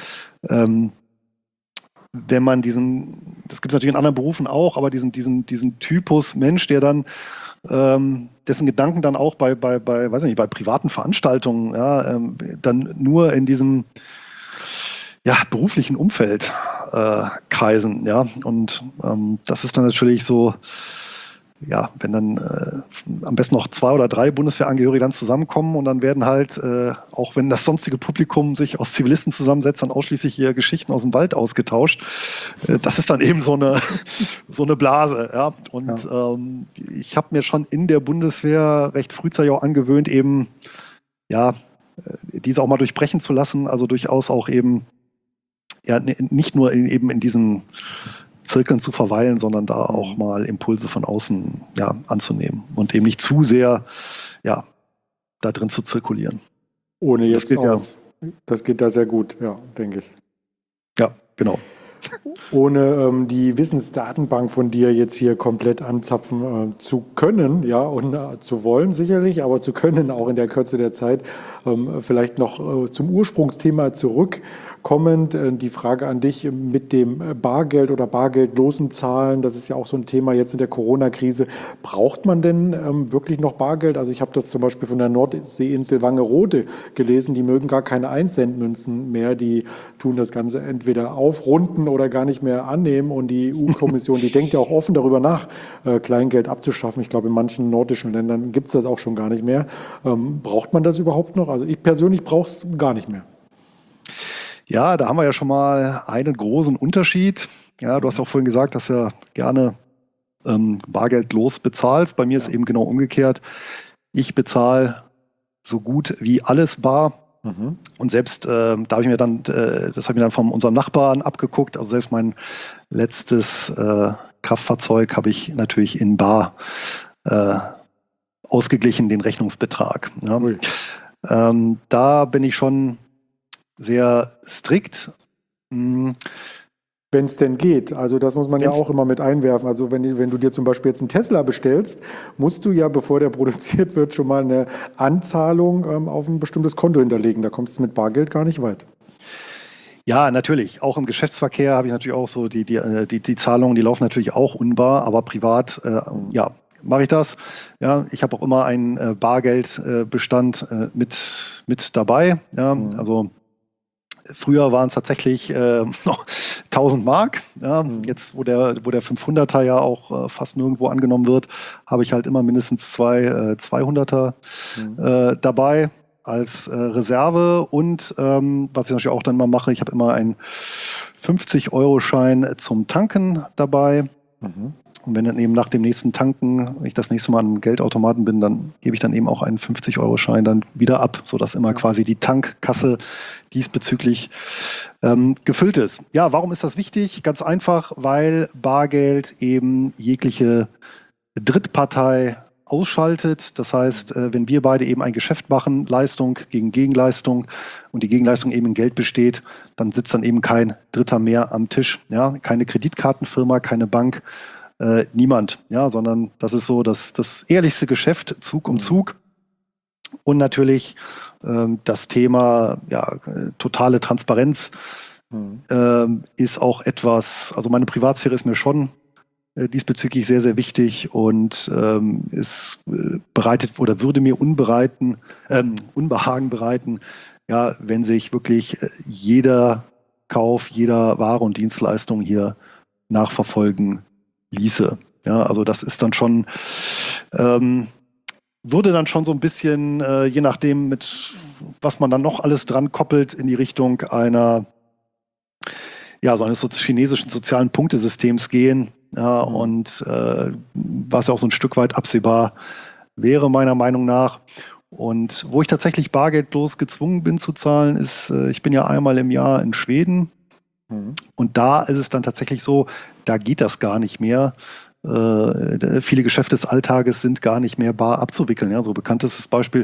wenn man das gibt es natürlich in anderen Berufen auch, aber diesen Typus Mensch, der dann dessen Gedanken dann auch bei weiß nicht, bei privaten Veranstaltungen, ja, dann nur in diesem, ja, beruflichen Umfeld kreisen, ja, und das ist dann natürlich so, ja, wenn dann am besten noch 2 oder 3 Bundeswehrangehörige dann zusammenkommen und dann werden halt, auch wenn das sonstige Publikum sich aus Zivilisten zusammensetzt, dann ausschließlich hier Geschichten aus dem Wald ausgetauscht. Das ist dann eben so eine Blase, ja. Und ja. Ich habe mir schon in der Bundeswehr recht frühzeitig auch angewöhnt, eben, ja, diese auch mal durchbrechen zu lassen, also durchaus auch eben, ja, nicht nur eben in diesen Zirkeln zu verweilen, sondern da auch mal Impulse von außen, ja, anzunehmen und eben nicht zu sehr, ja, da drin zu zirkulieren. Ohne jetzt das geht da sehr gut, ja, denke ich. Ja, genau. Ohne die Wissensdatenbank von dir jetzt hier komplett anzapfen zu können, ja, und zu wollen sicherlich, aber zu können auch in der Kürze der Zeit. Vielleicht noch zum Ursprungsthema zurück. kommend die Frage an dich mit dem Bargeld oder bargeldlosen Zahlen. Das ist ja auch so ein Thema jetzt in der Corona-Krise. Braucht man denn wirklich noch Bargeld? Also ich habe das zum Beispiel von der Nordseeinsel Wangerooge gelesen. Die mögen gar keine 1-Cent-Münzen mehr. Die tun das Ganze entweder aufrunden oder gar nicht mehr annehmen. Und die EU-Kommission, die denkt ja auch offen darüber nach, Kleingeld abzuschaffen. Ich glaube, in manchen nordischen Ländern gibt es das auch schon gar nicht mehr. Braucht man das überhaupt noch? Also ich persönlich brauche es gar nicht mehr. Ja, da haben wir ja schon mal einen großen Unterschied. Ja, du hast auch vorhin gesagt, dass du ja gerne bargeldlos bezahlst. Bei mir ist eben genau umgekehrt. Ich bezahle so gut wie alles bar. Und selbst da habe ich mir dann, das habe ich mir dann von unserem Nachbarn abgeguckt. Also selbst mein letztes Kraftfahrzeug habe ich natürlich in bar ausgeglichen, den Rechnungsbetrag. Ja. Da bin ich schon sehr strikt. Wenn es denn geht. Also das muss man ja auch immer mit einwerfen. Also wenn du dir zum Beispiel jetzt einen Tesla bestellst, musst du ja, bevor der produziert wird, schon mal eine Anzahlung auf ein bestimmtes Konto hinterlegen. Da kommst du mit Bargeld gar nicht weit. Ja, natürlich. Auch im Geschäftsverkehr habe ich natürlich auch so die Zahlungen, die laufen natürlich auch unbar, aber privat, ja, mache ich das. Ja, ich habe auch immer einen Bargeldbestand mit dabei. Ja, also früher waren es tatsächlich noch 1000 Mark. Ja, jetzt, wo der 500er ja auch fast nirgendwo angenommen wird, habe ich halt immer mindestens zwei 200er dabei als Reserve. Und was ich natürlich auch dann mal mache, ich habe immer einen 50-Euro-Schein zum Tanken dabei. Und wenn dann eben nach dem nächsten Tanken, wenn ich das nächste Mal am Geldautomaten bin, dann gebe ich dann eben auch einen 50-Euro-Schein dann wieder ab, sodass immer quasi die Tankkasse diesbezüglich gefüllt ist. Ja, warum ist das wichtig? Ganz einfach, weil Bargeld eben jegliche Drittpartei ausschaltet. Das heißt, wenn wir beide eben ein Geschäft machen, Leistung gegen Gegenleistung und die Gegenleistung eben in Geld besteht, dann sitzt dann eben kein Dritter mehr am Tisch. Ja? Keine Kreditkartenfirma, keine Bank, niemand, ja, sondern das ist so das ehrlichste Geschäft, Zug um Zug. Und natürlich das Thema totale Transparenz ist auch etwas, also meine Privatsphäre ist mir schon diesbezüglich sehr, sehr wichtig und es bereitet oder würde mir Unbehagen bereiten, ja, wenn sich wirklich jeder Kauf, jeder Ware und Dienstleistung hier nachverfolgen ließe. Ja, also das ist dann schon, würde dann schon so ein bisschen, je nachdem, mit was man dann noch alles dran koppelt, in die Richtung einer, ja, so eines chinesischen sozialen Punktesystems gehen. Ja, und was ja auch so ein Stück weit absehbar wäre, meiner Meinung nach. Und wo ich tatsächlich bargeldlos gezwungen bin zu zahlen, ist, ich bin ja einmal im Jahr in Schweden. Und da ist es dann tatsächlich so, da geht das gar nicht mehr. Viele Geschäfte des Alltages sind gar nicht mehr bar abzuwickeln. Ja, so bekanntestes Beispiel,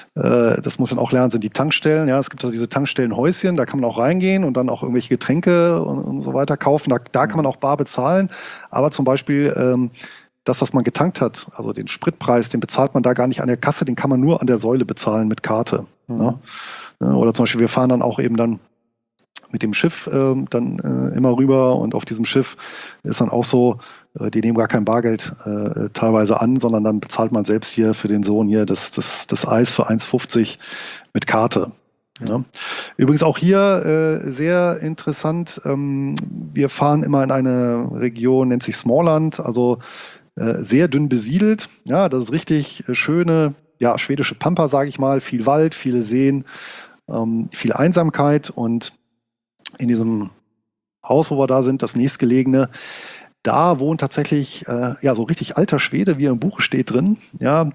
das muss man auch lernen, sind die Tankstellen. Ja, es gibt also diese Tankstellenhäuschen, da kann man auch reingehen und dann auch irgendwelche Getränke und so weiter kaufen. Da kann man auch bar bezahlen. Aber zum Beispiel das, was man getankt hat, also den Spritpreis, den bezahlt man da gar nicht an der Kasse, den kann man nur an der Säule bezahlen mit Karte. Ja? Oder zum Beispiel, wir fahren dann auch eben dann mit dem Schiff dann immer rüber und auf diesem Schiff ist dann auch so, die nehmen gar kein Bargeld teilweise an, sondern dann bezahlt man selbst hier für den Sohn hier das Eis für 1,50 mit Karte. Ja. Übrigens auch hier sehr interessant, wir fahren immer in eine Region, nennt sich Småland, also sehr dünn besiedelt. Ja, das ist richtig schöne, ja, schwedische Pampa, sage ich mal, viel Wald, viele Seen, viel Einsamkeit und in diesem Haus, wo wir da sind, das nächstgelegene, da wohnt tatsächlich so richtig alter Schwede, wie er im Buch steht drin, ja,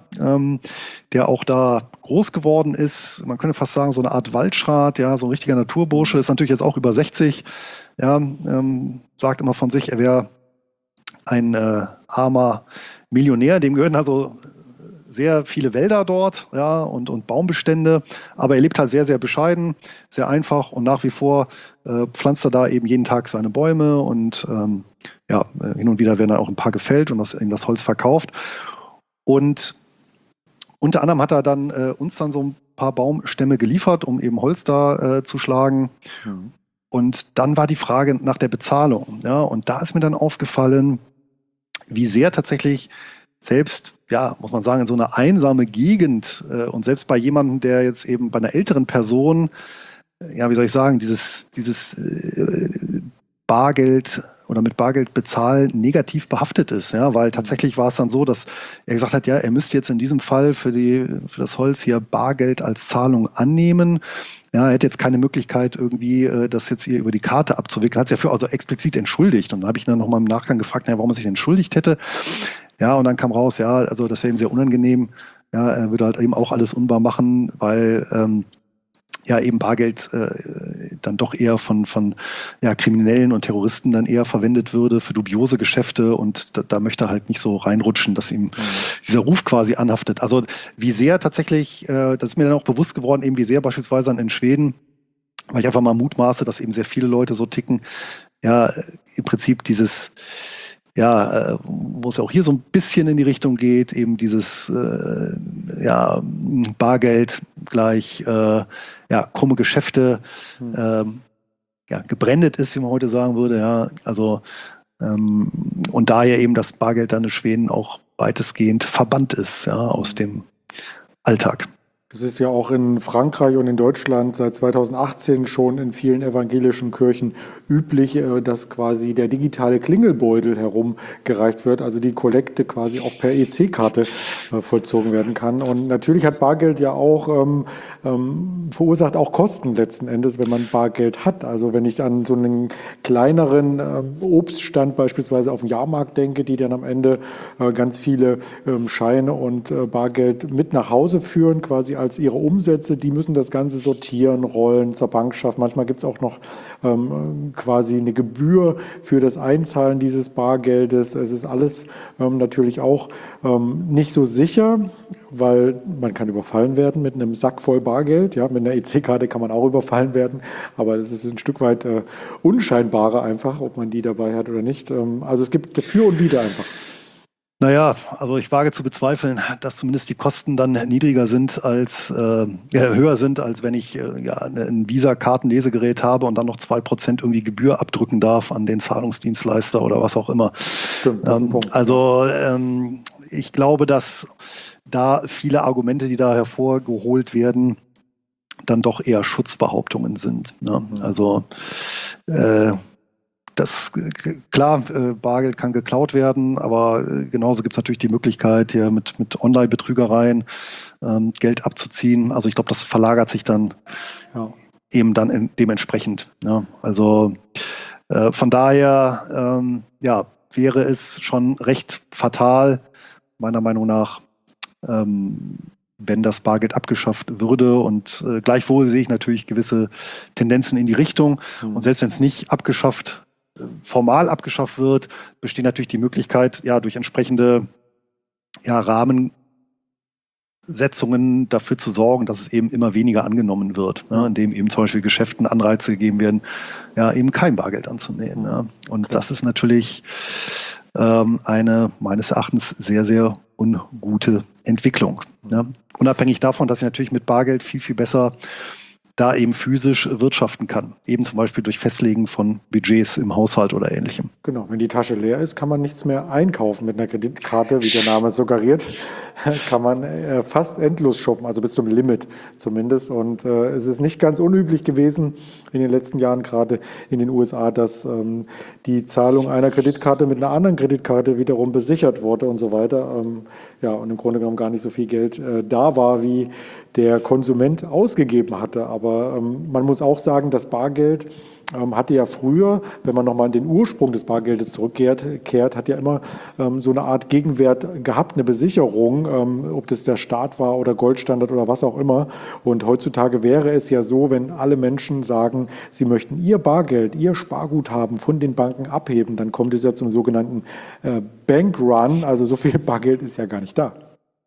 der auch da groß geworden ist. Man könnte fast sagen, so eine Art Waldschrat, ja, so ein richtiger Naturbursche, ist natürlich jetzt auch über 60, ja, sagt immer von sich, er wäre ein armer Millionär, dem gehören also sehr viele Wälder dort, ja, und Baumbestände, aber er lebt halt sehr, sehr bescheiden, sehr einfach und nach wie vor pflanzt er da eben jeden Tag seine Bäume und hin und wieder werden dann auch ein paar gefällt und ihm das Holz verkauft. Und unter anderem hat er dann uns dann so ein paar Baumstämme geliefert, um eben Holz da zu schlagen. Und dann war die Frage nach der Bezahlung. Ja, und da ist mir dann aufgefallen, wie sehr tatsächlich selbst, ja, muss man sagen, in so einer einsame Gegend und selbst bei jemandem, der jetzt eben bei einer älteren Person, ja, wie soll ich sagen, dieses Bargeld oder mit Bargeld bezahlen negativ behaftet ist, ja, weil tatsächlich war es dann so, dass er gesagt hat, ja, er müsste jetzt in diesem Fall für das Holz hier Bargeld als Zahlung annehmen. Ja, er hätte jetzt keine Möglichkeit, irgendwie das jetzt hier über die Karte abzuwickeln. Hat es ja für also explizit entschuldigt. Und dann habe ich dann nochmal im Nachgang gefragt, ja, warum er sich entschuldigt hätte. Ja, und dann kam raus, ja, also das wäre ihm sehr unangenehm. Ja, er würde halt eben auch alles unbar machen, weil ja eben Bargeld dann doch eher von ja, Kriminellen und Terroristen dann eher verwendet würde für dubiose Geschäfte und da möchte er halt nicht so reinrutschen, dass ihm dieser Ruf quasi anhaftet. Also wie sehr tatsächlich, das ist mir dann auch bewusst geworden, eben wie sehr beispielsweise in Schweden, weil ich einfach mal mutmaße, dass eben sehr viele Leute so ticken, ja, im Prinzip dieses wo es ja auch hier so ein bisschen in die Richtung geht, eben dieses ja, Bargeld gleich ja, krumme Geschäfte ja, gebrandet ist, wie man heute sagen würde. Ja, also und daher eben das Bargeld dann in Schweden auch weitestgehend verbannt ist, ja, aus dem Alltag. Es ist ja auch in Frankreich und in Deutschland seit 2018 schon in vielen evangelischen Kirchen üblich, dass quasi der digitale Klingelbeutel herumgereicht wird, also die Kollekte quasi auch per EC-Karte vollzogen werden kann. Und natürlich hat Bargeld ja auch verursacht auch Kosten letzten Endes, wenn man Bargeld hat. Also wenn ich an so einen kleineren Obststand beispielsweise auf dem Jahrmarkt denke, die dann am Ende ganz viele Scheine und Bargeld mit nach Hause führen, quasi als ihre Umsätze, die müssen das Ganze sortieren, rollen, zur Bank schaffen. Manchmal gibt es auch noch quasi eine Gebühr für das Einzahlen dieses Bargeldes. Es ist alles natürlich auch nicht so sicher, weil man kann überfallen werden mit einem Sack voll Bargeld. Ja, mit einer EC-Karte kann man auch überfallen werden, aber das ist ein Stück weit unscheinbarer einfach, ob man die dabei hat oder nicht. Also es gibt für und wider einfach. Naja, also ich wage zu bezweifeln, dass zumindest die Kosten dann niedriger sind als höher sind, als wenn ich ja, ein Visa-Kartenlesegerät habe und dann noch 2% irgendwie Gebühr abdrücken darf an den Zahlungsdienstleister oder was auch immer. Stimmt, das ist ein Punkt. Also ich glaube, dass da viele Argumente, die da hervorgeholt werden, dann doch eher Schutzbehauptungen sind. Ne? Also klar, Bargeld kann geklaut werden, aber genauso gibt es natürlich die Möglichkeit, hier mit Online-Betrügereien Geld abzuziehen. Also ich glaube, das verlagert sich dann eben dann dementsprechend. Ja. Also von daher ja, wäre es schon recht fatal, meiner Meinung nach, wenn das Bargeld abgeschafft würde. Und gleichwohl sehe ich natürlich gewisse Tendenzen in die Richtung. Und selbst wenn es nicht formal abgeschafft wird, besteht natürlich die Möglichkeit, ja, durch entsprechende Rahmensetzungen dafür zu sorgen, dass es eben immer weniger angenommen wird, indem eben zum Beispiel Geschäften Anreize gegeben werden, ja, eben kein Bargeld anzunehmen. Ja. Und das ist natürlich eine meines Erachtens sehr, sehr ungute Entwicklung. Ja. Unabhängig davon, dass ich natürlich mit Bargeld viel, viel besser da eben physisch wirtschaften kann. Eben zum Beispiel durch Festlegen von Budgets im Haushalt oder Ähnlichem. Genau, wenn die Tasche leer ist, kann man nichts mehr einkaufen mit einer Kreditkarte, wie der Name suggeriert. Kann man fast endlos shoppen, also bis zum Limit zumindest. Und es ist nicht ganz unüblich gewesen in den letzten Jahren, gerade in den USA, dass die Zahlung einer Kreditkarte mit einer anderen Kreditkarte wiederum besichert wurde und so weiter. Ja, und im Grunde genommen gar nicht so viel Geld da war, wie der Konsument ausgegeben hatte. Aber man muss auch sagen, das Bargeld hatte ja früher, wenn man nochmal an den Ursprung des Bargeldes zurückkehrt, hat ja immer so eine Art Gegenwert gehabt, eine Besicherung, ob das der Staat war oder Goldstandard oder was auch immer. Und heutzutage wäre es ja so, wenn alle Menschen sagen, sie möchten ihr Bargeld, ihr Sparguthaben von den Banken abheben, dann kommt es ja zum sogenannten Bankrun. Also so viel Bargeld ist ja gar nicht da.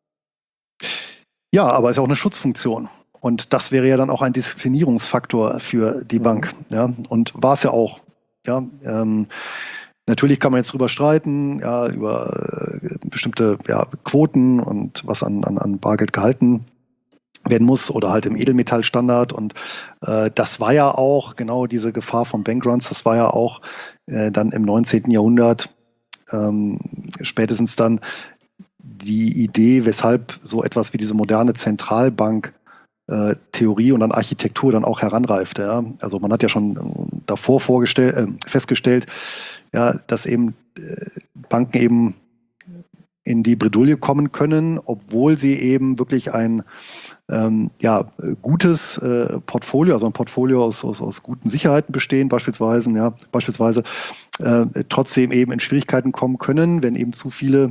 Ja, aber ist ja auch eine Schutzfunktion. Und das wäre ja dann auch ein Disziplinierungsfaktor für die Bank. Ja? Und war es ja auch. Ja? Natürlich kann man jetzt drüber streiten, ja, über bestimmte Quoten und was an Bargeld gehalten werden muss oder halt im Edelmetallstandard. Und das war ja auch genau diese Gefahr von Bankruns, das war ja auch dann im 19. Jahrhundert spätestens dann die Idee, weshalb so etwas wie diese moderne Zentralbank Theorie und dann Architektur dann auch heranreifte. Ja? Also man hat ja schon davor festgestellt, ja, dass eben Banken eben in die Bredouille kommen können, obwohl sie eben wirklich ein gutes Portfolio, also ein Portfolio aus guten Sicherheiten bestehen, beispielsweise trotzdem eben in Schwierigkeiten kommen können, wenn eben zu viele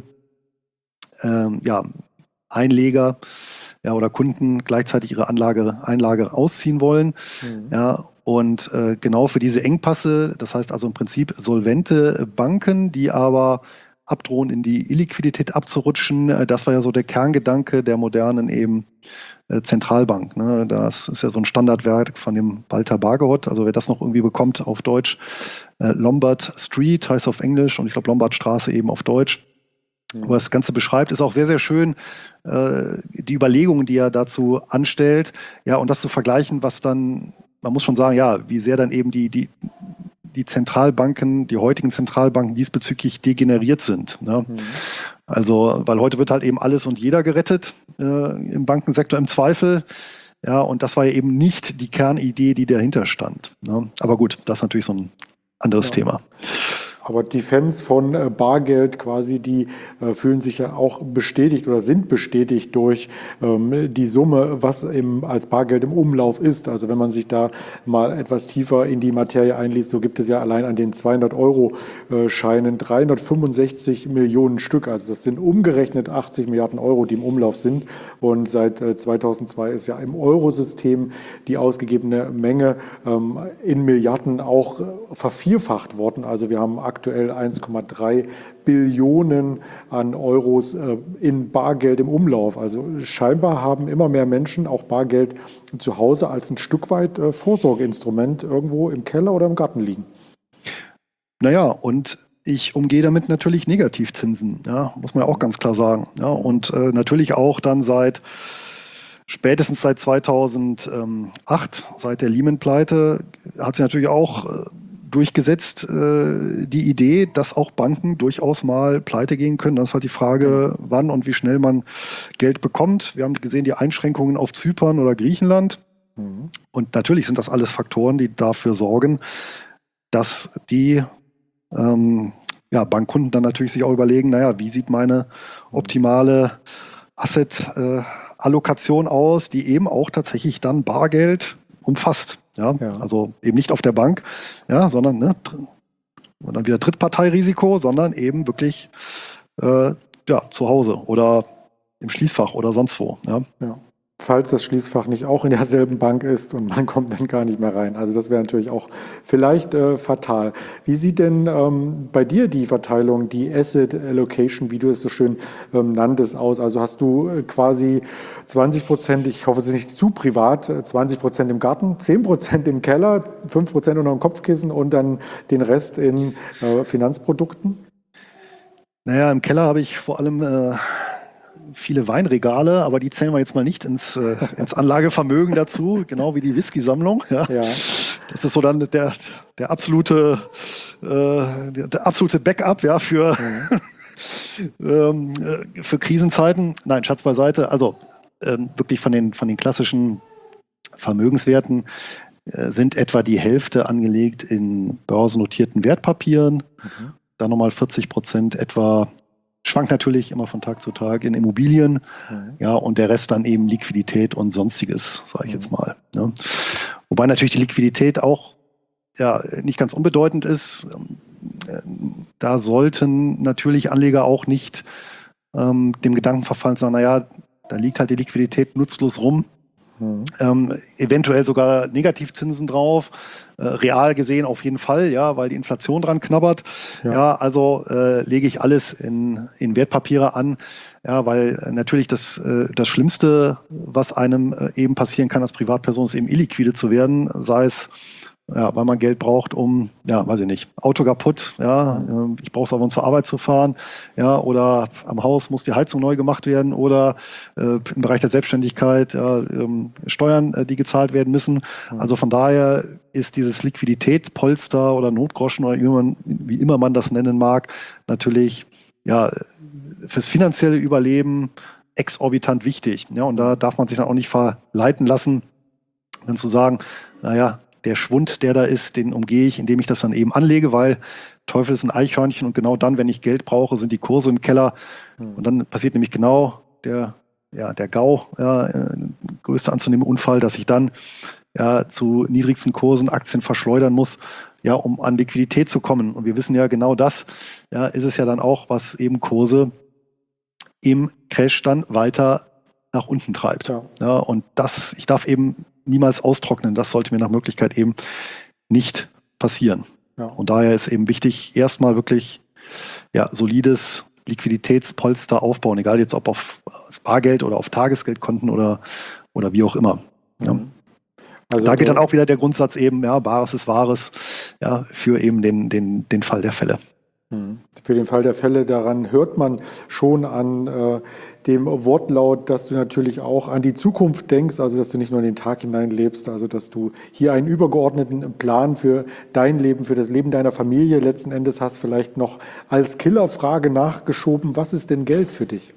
Einleger oder Kunden gleichzeitig ihre Einlage ausziehen wollen. Mhm. Ja, und genau für diese Engpässe, das heißt also im Prinzip solvente Banken, die aber abdrohen, in die Illiquidität abzurutschen, das war ja so der Kerngedanke der modernen eben Zentralbank. Ne? Das ist ja so ein Standardwerk von dem Walter Bagerott, also wer das noch irgendwie bekommt auf Deutsch, Lombard Street heißt auf Englisch und ich glaube Lombardstraße eben auf Deutsch. Wo er das Ganze beschreibt, ist auch sehr, sehr schön, die Überlegungen, die er dazu anstellt, ja, und das zu vergleichen, was dann, man muss schon sagen, ja, wie sehr dann eben die Zentralbanken, die heutigen Zentralbanken diesbezüglich degeneriert sind. Ne? Mhm. Also, weil heute wird halt eben alles und jeder gerettet im Bankensektor im Zweifel. Ja, und das war ja eben nicht die Kernidee, die dahinter stand. Ne? Aber gut, das ist natürlich so ein anderes Thema. Aber die Fans von Bargeld quasi, die fühlen sich ja auch bestätigt oder sind bestätigt durch die Summe, was als Bargeld im Umlauf ist. Also wenn man sich da mal etwas tiefer in die Materie einliest, so gibt es ja allein an den 200-Euro-Scheinen 365 Millionen Stück. Also das sind umgerechnet 80 Milliarden Euro, die im Umlauf sind. Und seit 2002 ist ja im Eurosystem die ausgegebene Menge in Milliarden auch vervierfacht worden. Also wir haben aktuell 1,3 Billionen an Euros in Bargeld im Umlauf. Also scheinbar haben immer mehr Menschen auch Bargeld zu Hause als ein Stück weit Vorsorgeinstrument irgendwo im Keller oder im Garten liegen. Naja, und ich umgehe damit natürlich Negativzinsen, ja, muss man ja auch ganz klar sagen. Ja, und natürlich auch dann spätestens seit 2008, seit der Lehman-Pleite, hat sich natürlich auch durchgesetzt die Idee, dass auch Banken durchaus mal pleite gehen können. Das ist halt die Frage, wann und wie schnell man Geld bekommt. Wir haben gesehen, die Einschränkungen auf Zypern oder Griechenland. Mhm. Und natürlich sind das alles Faktoren, die dafür sorgen, dass die Bankkunden dann natürlich sich auch überlegen, naja, wie sieht meine optimale Asset-Allokation aus, die eben auch tatsächlich dann Bargeld umfasst. Ja, also eben nicht auf der Bank, ja, sondern dann wieder Drittparteirisiko, sondern eben wirklich zu Hause oder im Schließfach oder sonst wo. Ja. Ja. Falls das Schließfach nicht auch in derselben Bank ist und man kommt dann gar nicht mehr rein. Also das wäre natürlich auch vielleicht fatal. Wie sieht denn bei dir die Verteilung, die Asset Allocation, wie du es so schön nanntest, aus? Also hast du quasi 20%, ich hoffe, es ist nicht zu privat, 20% im Garten, 10% im Keller, 5% unter dem Kopfkissen und dann den Rest in Finanzprodukten? Naja, im Keller habe ich vor allem viele Weinregale, aber die zählen wir jetzt mal nicht ins Anlagevermögen dazu, genau wie die Whisky-Sammlung. Ja. Ja. Das ist so dann der absolute Backup, ja, für Krisenzeiten. Nein, Schatz beiseite. Also wirklich von den klassischen Vermögenswerten sind etwa die Hälfte angelegt in börsennotierten Wertpapieren, dann nochmal 40% etwa. Schwankt natürlich immer von Tag zu Tag in Immobilien, ja, und der Rest dann eben Liquidität und Sonstiges, sage ich jetzt mal. Ja. Wobei natürlich die Liquidität auch nicht ganz unbedeutend ist. Da sollten natürlich Anleger auch nicht dem Gedanken verfallen, sagen, naja, da liegt halt die Liquidität nutzlos rum. Eventuell sogar Negativzinsen drauf, real gesehen auf jeden Fall, ja, weil die Inflation dran knabbert. Ja, also lege ich alles in Wertpapiere an, ja, weil natürlich das Schlimmste, was einem eben passieren kann als Privatperson, ist eben illiquide zu werden, sei es Ja, weil man Geld braucht, um, ja, weiß ich nicht, Auto kaputt, ja, ich brauche es aber, um zur Arbeit zu fahren, ja, oder am Haus muss die Heizung neu gemacht werden oder im Bereich der Selbstständigkeit, ja, Steuern, die gezahlt werden müssen. Also von daher ist dieses Liquiditätspolster oder Notgroschen oder wie immer man das nennen mag, natürlich, ja, fürs finanzielle Überleben exorbitant wichtig. Ja, und da darf man sich dann auch nicht verleiten lassen, dann zu sagen, naja, der Schwund, der da ist, den umgehe ich, indem ich das dann eben anlege, weil Teufel ist ein Eichhörnchen und genau dann, wenn ich Geld brauche, sind die Kurse im Keller. Und dann passiert nämlich genau der GAU, ja, größte anzunehmende Unfall, dass ich dann ja, zu niedrigsten Kursen Aktien verschleudern muss, ja, um an Liquidität zu kommen. Und wir wissen ja genau das, ja, ist es ja dann auch, was eben Kurse im Crash dann weiter nach unten treibt. Ja. Ja, und ich darf eben niemals austrocknen. Das sollte mir nach Möglichkeit eben nicht passieren. Ja. Und daher ist eben wichtig, erstmal wirklich solides Liquiditätspolster aufbauen, egal jetzt ob auf Bargeld oder auf Tagesgeldkonten oder wie auch immer. Ja. Also da geht dann auch wieder der Grundsatz eben, ja, Bares ist Wahres, ja, für eben den Fall der Fälle. Für den Fall der Fälle, daran hört man schon an dem Wortlaut, dass du natürlich auch an die Zukunft denkst, also dass du nicht nur in den Tag hinein lebst, also dass du hier einen übergeordneten Plan für dein Leben, für das Leben deiner Familie letzten Endes hast. Vielleicht noch als Killerfrage nachgeschoben, was ist denn Geld für dich?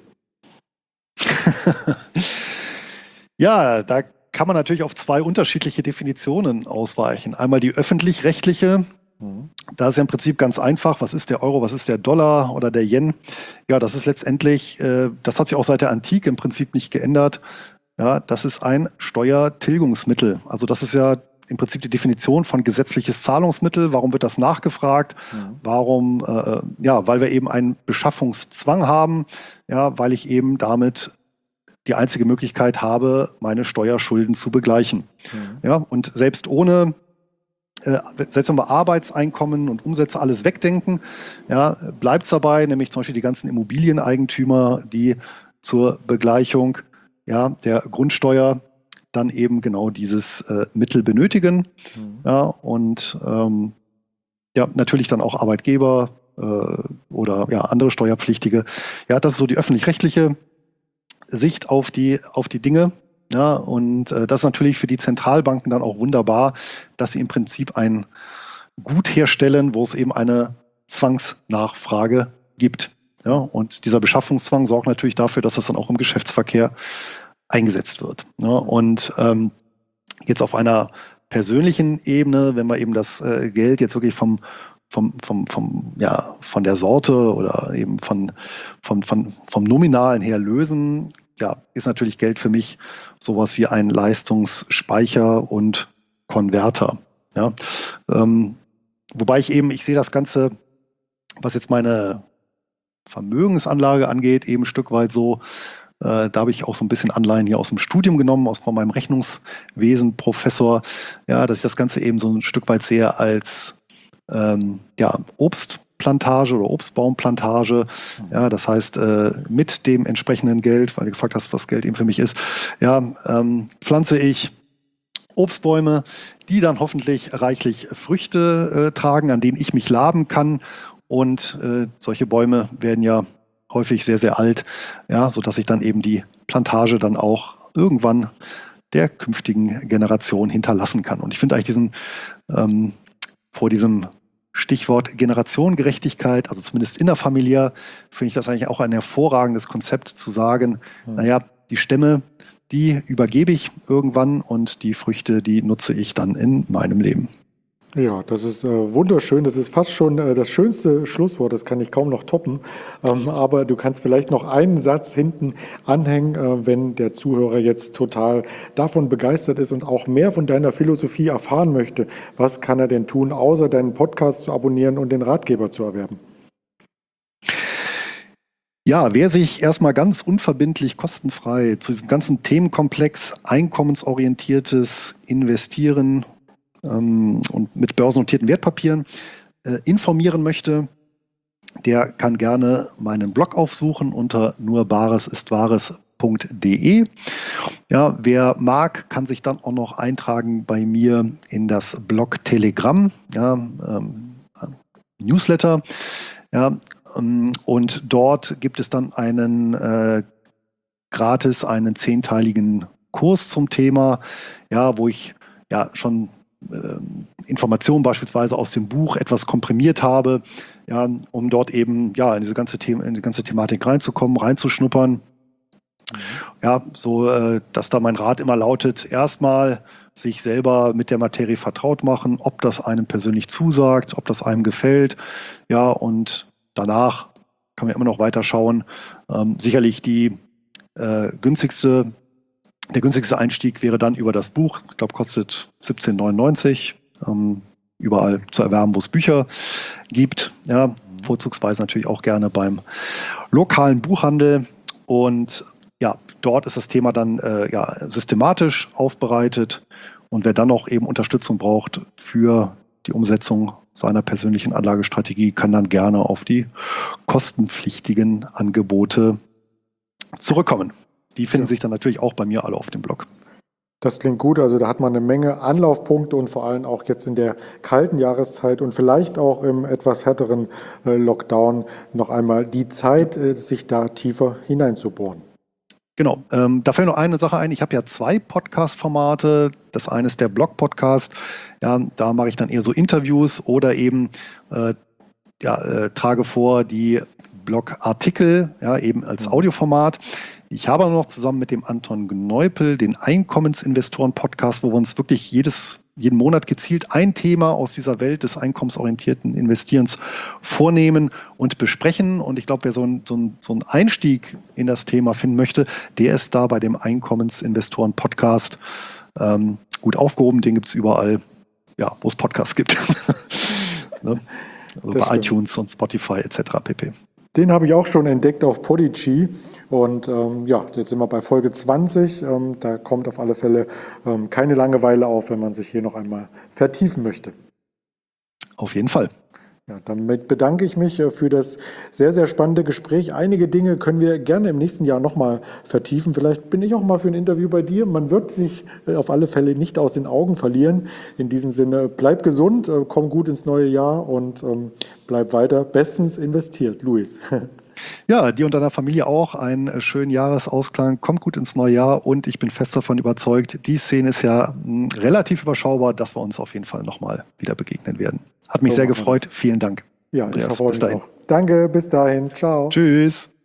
Ja, da kann man natürlich auf zwei unterschiedliche Definitionen ausweichen. Einmal die öffentlich-rechtliche. Da ist ja im Prinzip ganz einfach, was ist der Euro, was ist der Dollar oder der Yen? Ja, das ist letztendlich, das hat sich auch seit der Antike im Prinzip nicht geändert. Ja, das ist ein Steuertilgungsmittel. Also das ist ja im Prinzip die Definition von gesetzliches Zahlungsmittel. Warum wird das nachgefragt? Warum? Weil wir eben einen Beschaffungszwang haben, ja, weil ich eben damit die einzige Möglichkeit habe, meine Steuerschulden zu begleichen. Ja, und selbst wenn wir Arbeitseinkommen und Umsätze alles wegdenken, ja, bleibt es dabei, nämlich zum Beispiel die ganzen Immobilieneigentümer, die zur Begleichung der Grundsteuer dann eben genau dieses Mittel benötigen. Ja, und natürlich dann auch Arbeitgeber oder andere Steuerpflichtige. Ja, das ist so die öffentlich-rechtliche Sicht auf die Dinge. Ja, und das ist natürlich für die Zentralbanken dann auch wunderbar, dass sie im Prinzip ein Gut herstellen, wo es eben eine Zwangsnachfrage gibt. Ja, und dieser Beschaffungszwang sorgt natürlich dafür, dass das dann auch im Geschäftsverkehr eingesetzt wird. Ja, und jetzt auf einer persönlichen Ebene, wenn wir eben das Geld jetzt wirklich von der Sorte oder eben vom Nominalen her lösen, ja, ist natürlich Geld für mich sowas wie ein Leistungsspeicher und Konverter. Ja. Wobei ich sehe das Ganze, was jetzt meine Vermögensanlage angeht, eben ein Stück weit so, da habe ich auch so ein bisschen Anleihen hier aus dem Studium genommen, von meinem Rechnungswesen-Professor, ja, dass ich das Ganze eben so ein Stück weit sehe als Obstplantage oder Obstbaumplantage. Ja, das heißt, mit dem entsprechenden Geld, weil du gefragt hast, was Geld eben für mich ist, ja, pflanze ich Obstbäume, die dann hoffentlich reichlich Früchte tragen, an denen ich mich laben kann. Und solche Bäume werden ja häufig sehr, sehr alt, ja, sodass ich dann eben die Plantage dann auch irgendwann der künftigen Generation hinterlassen kann. Und ich finde eigentlich vor diesem Stichwort Generationengerechtigkeit, also zumindest innerfamiliär, finde ich das eigentlich auch ein hervorragendes Konzept zu sagen, naja, die Stämme, die übergebe ich irgendwann und die Früchte, die nutze ich dann in meinem Leben. Ja, das ist wunderschön. Das ist fast schon das schönste Schlusswort. Das kann ich kaum noch toppen. Aber du kannst vielleicht noch einen Satz hinten anhängen, wenn der Zuhörer jetzt total davon begeistert ist und auch mehr von deiner Philosophie erfahren möchte. Was kann er denn tun, außer deinen Podcast zu abonnieren und den Ratgeber zu erwerben? Ja, wer sich erstmal ganz unverbindlich, kostenfrei zu diesem ganzen Themenkomplex einkommensorientiertes Investieren und mit börsennotierten Wertpapieren informieren möchte, der kann gerne meinen Blog aufsuchen unter nurbaresistwahres.de. blog.de. Ja, wer mag, kann sich dann auch noch eintragen bei mir in das Blog Telegram, ja, Newsletter. Ja, und dort gibt es dann gratis einen 10-teiligen Kurs zum Thema, ja, wo ich ja schon Informationen beispielsweise aus dem Buch etwas komprimiert habe, ja, um dort eben ja in die ganze Thematik reinzuschnuppern. Ja, so dass da mein Rat immer lautet: Erstmal sich selber mit der Materie vertraut machen, ob das einem persönlich zusagt, ob das einem gefällt, ja, und danach kann man immer noch weiter schauen. Sicherlich der günstigste Einstieg wäre dann über das Buch. Ich glaube, kostet 17,99. Überall zu erwerben, wo es Bücher gibt. Ja, vorzugsweise natürlich auch gerne beim lokalen Buchhandel. Und ja, dort ist das Thema dann systematisch aufbereitet. Und wer dann noch eben Unterstützung braucht für die Umsetzung seiner persönlichen Anlagestrategie, kann dann gerne auf die kostenpflichtigen Angebote zurückkommen. Die finden sich dann natürlich auch bei mir alle auf dem Blog. Das klingt gut, also da hat man eine Menge Anlaufpunkte und vor allem auch jetzt in der kalten Jahreszeit und vielleicht auch im etwas härteren Lockdown noch einmal die Zeit, sich da tiefer hineinzubohren. Genau, da fällt noch eine Sache ein. Ich habe ja 2 Podcast-Formate. Das eine ist der Blog-Podcast. Ja, da mache ich dann eher so Interviews oder eben trage vor die Blogartikel, ja, eben als Audioformat. Ich habe aber noch zusammen mit dem Anton Gneupel den Einkommensinvestoren-Podcast, wo wir uns wirklich jeden Monat gezielt ein Thema aus dieser Welt des einkommensorientierten Investierens vornehmen und besprechen. Und ich glaube, wer so einen Einstieg in das Thema finden möchte, der ist da bei dem Einkommensinvestoren-Podcast gut aufgehoben. Den gibt es überall, ja, wo es Podcasts gibt. Ne? Also bei iTunes und Spotify etc. pp. Den habe ich auch schon entdeckt auf Podigy und jetzt sind wir bei Folge 20. Da kommt auf alle Fälle keine Langeweile auf, wenn man sich hier noch einmal vertiefen möchte. Auf jeden Fall. Ja, damit bedanke ich mich für das sehr, sehr spannende Gespräch. Einige Dinge können wir gerne im nächsten Jahr nochmal vertiefen. Vielleicht bin ich auch mal für ein Interview bei dir. Man wird sich auf alle Fälle nicht aus den Augen verlieren. In diesem Sinne, bleib gesund, komm gut ins neue Jahr und bleib weiter bestens investiert. Luis. Ja, dir und deiner Familie auch einen schönen Jahresausklang. Kommt gut ins neue Jahr und ich bin fest davon überzeugt, die Szene ist ja relativ überschaubar, dass wir uns auf jeden Fall nochmal wieder begegnen werden. Hat mich sehr gefreut. Vielen Dank. Ja, Andreas, ich hoffe, bis dahin. Auch. Danke, bis dahin. Ciao. Tschüss.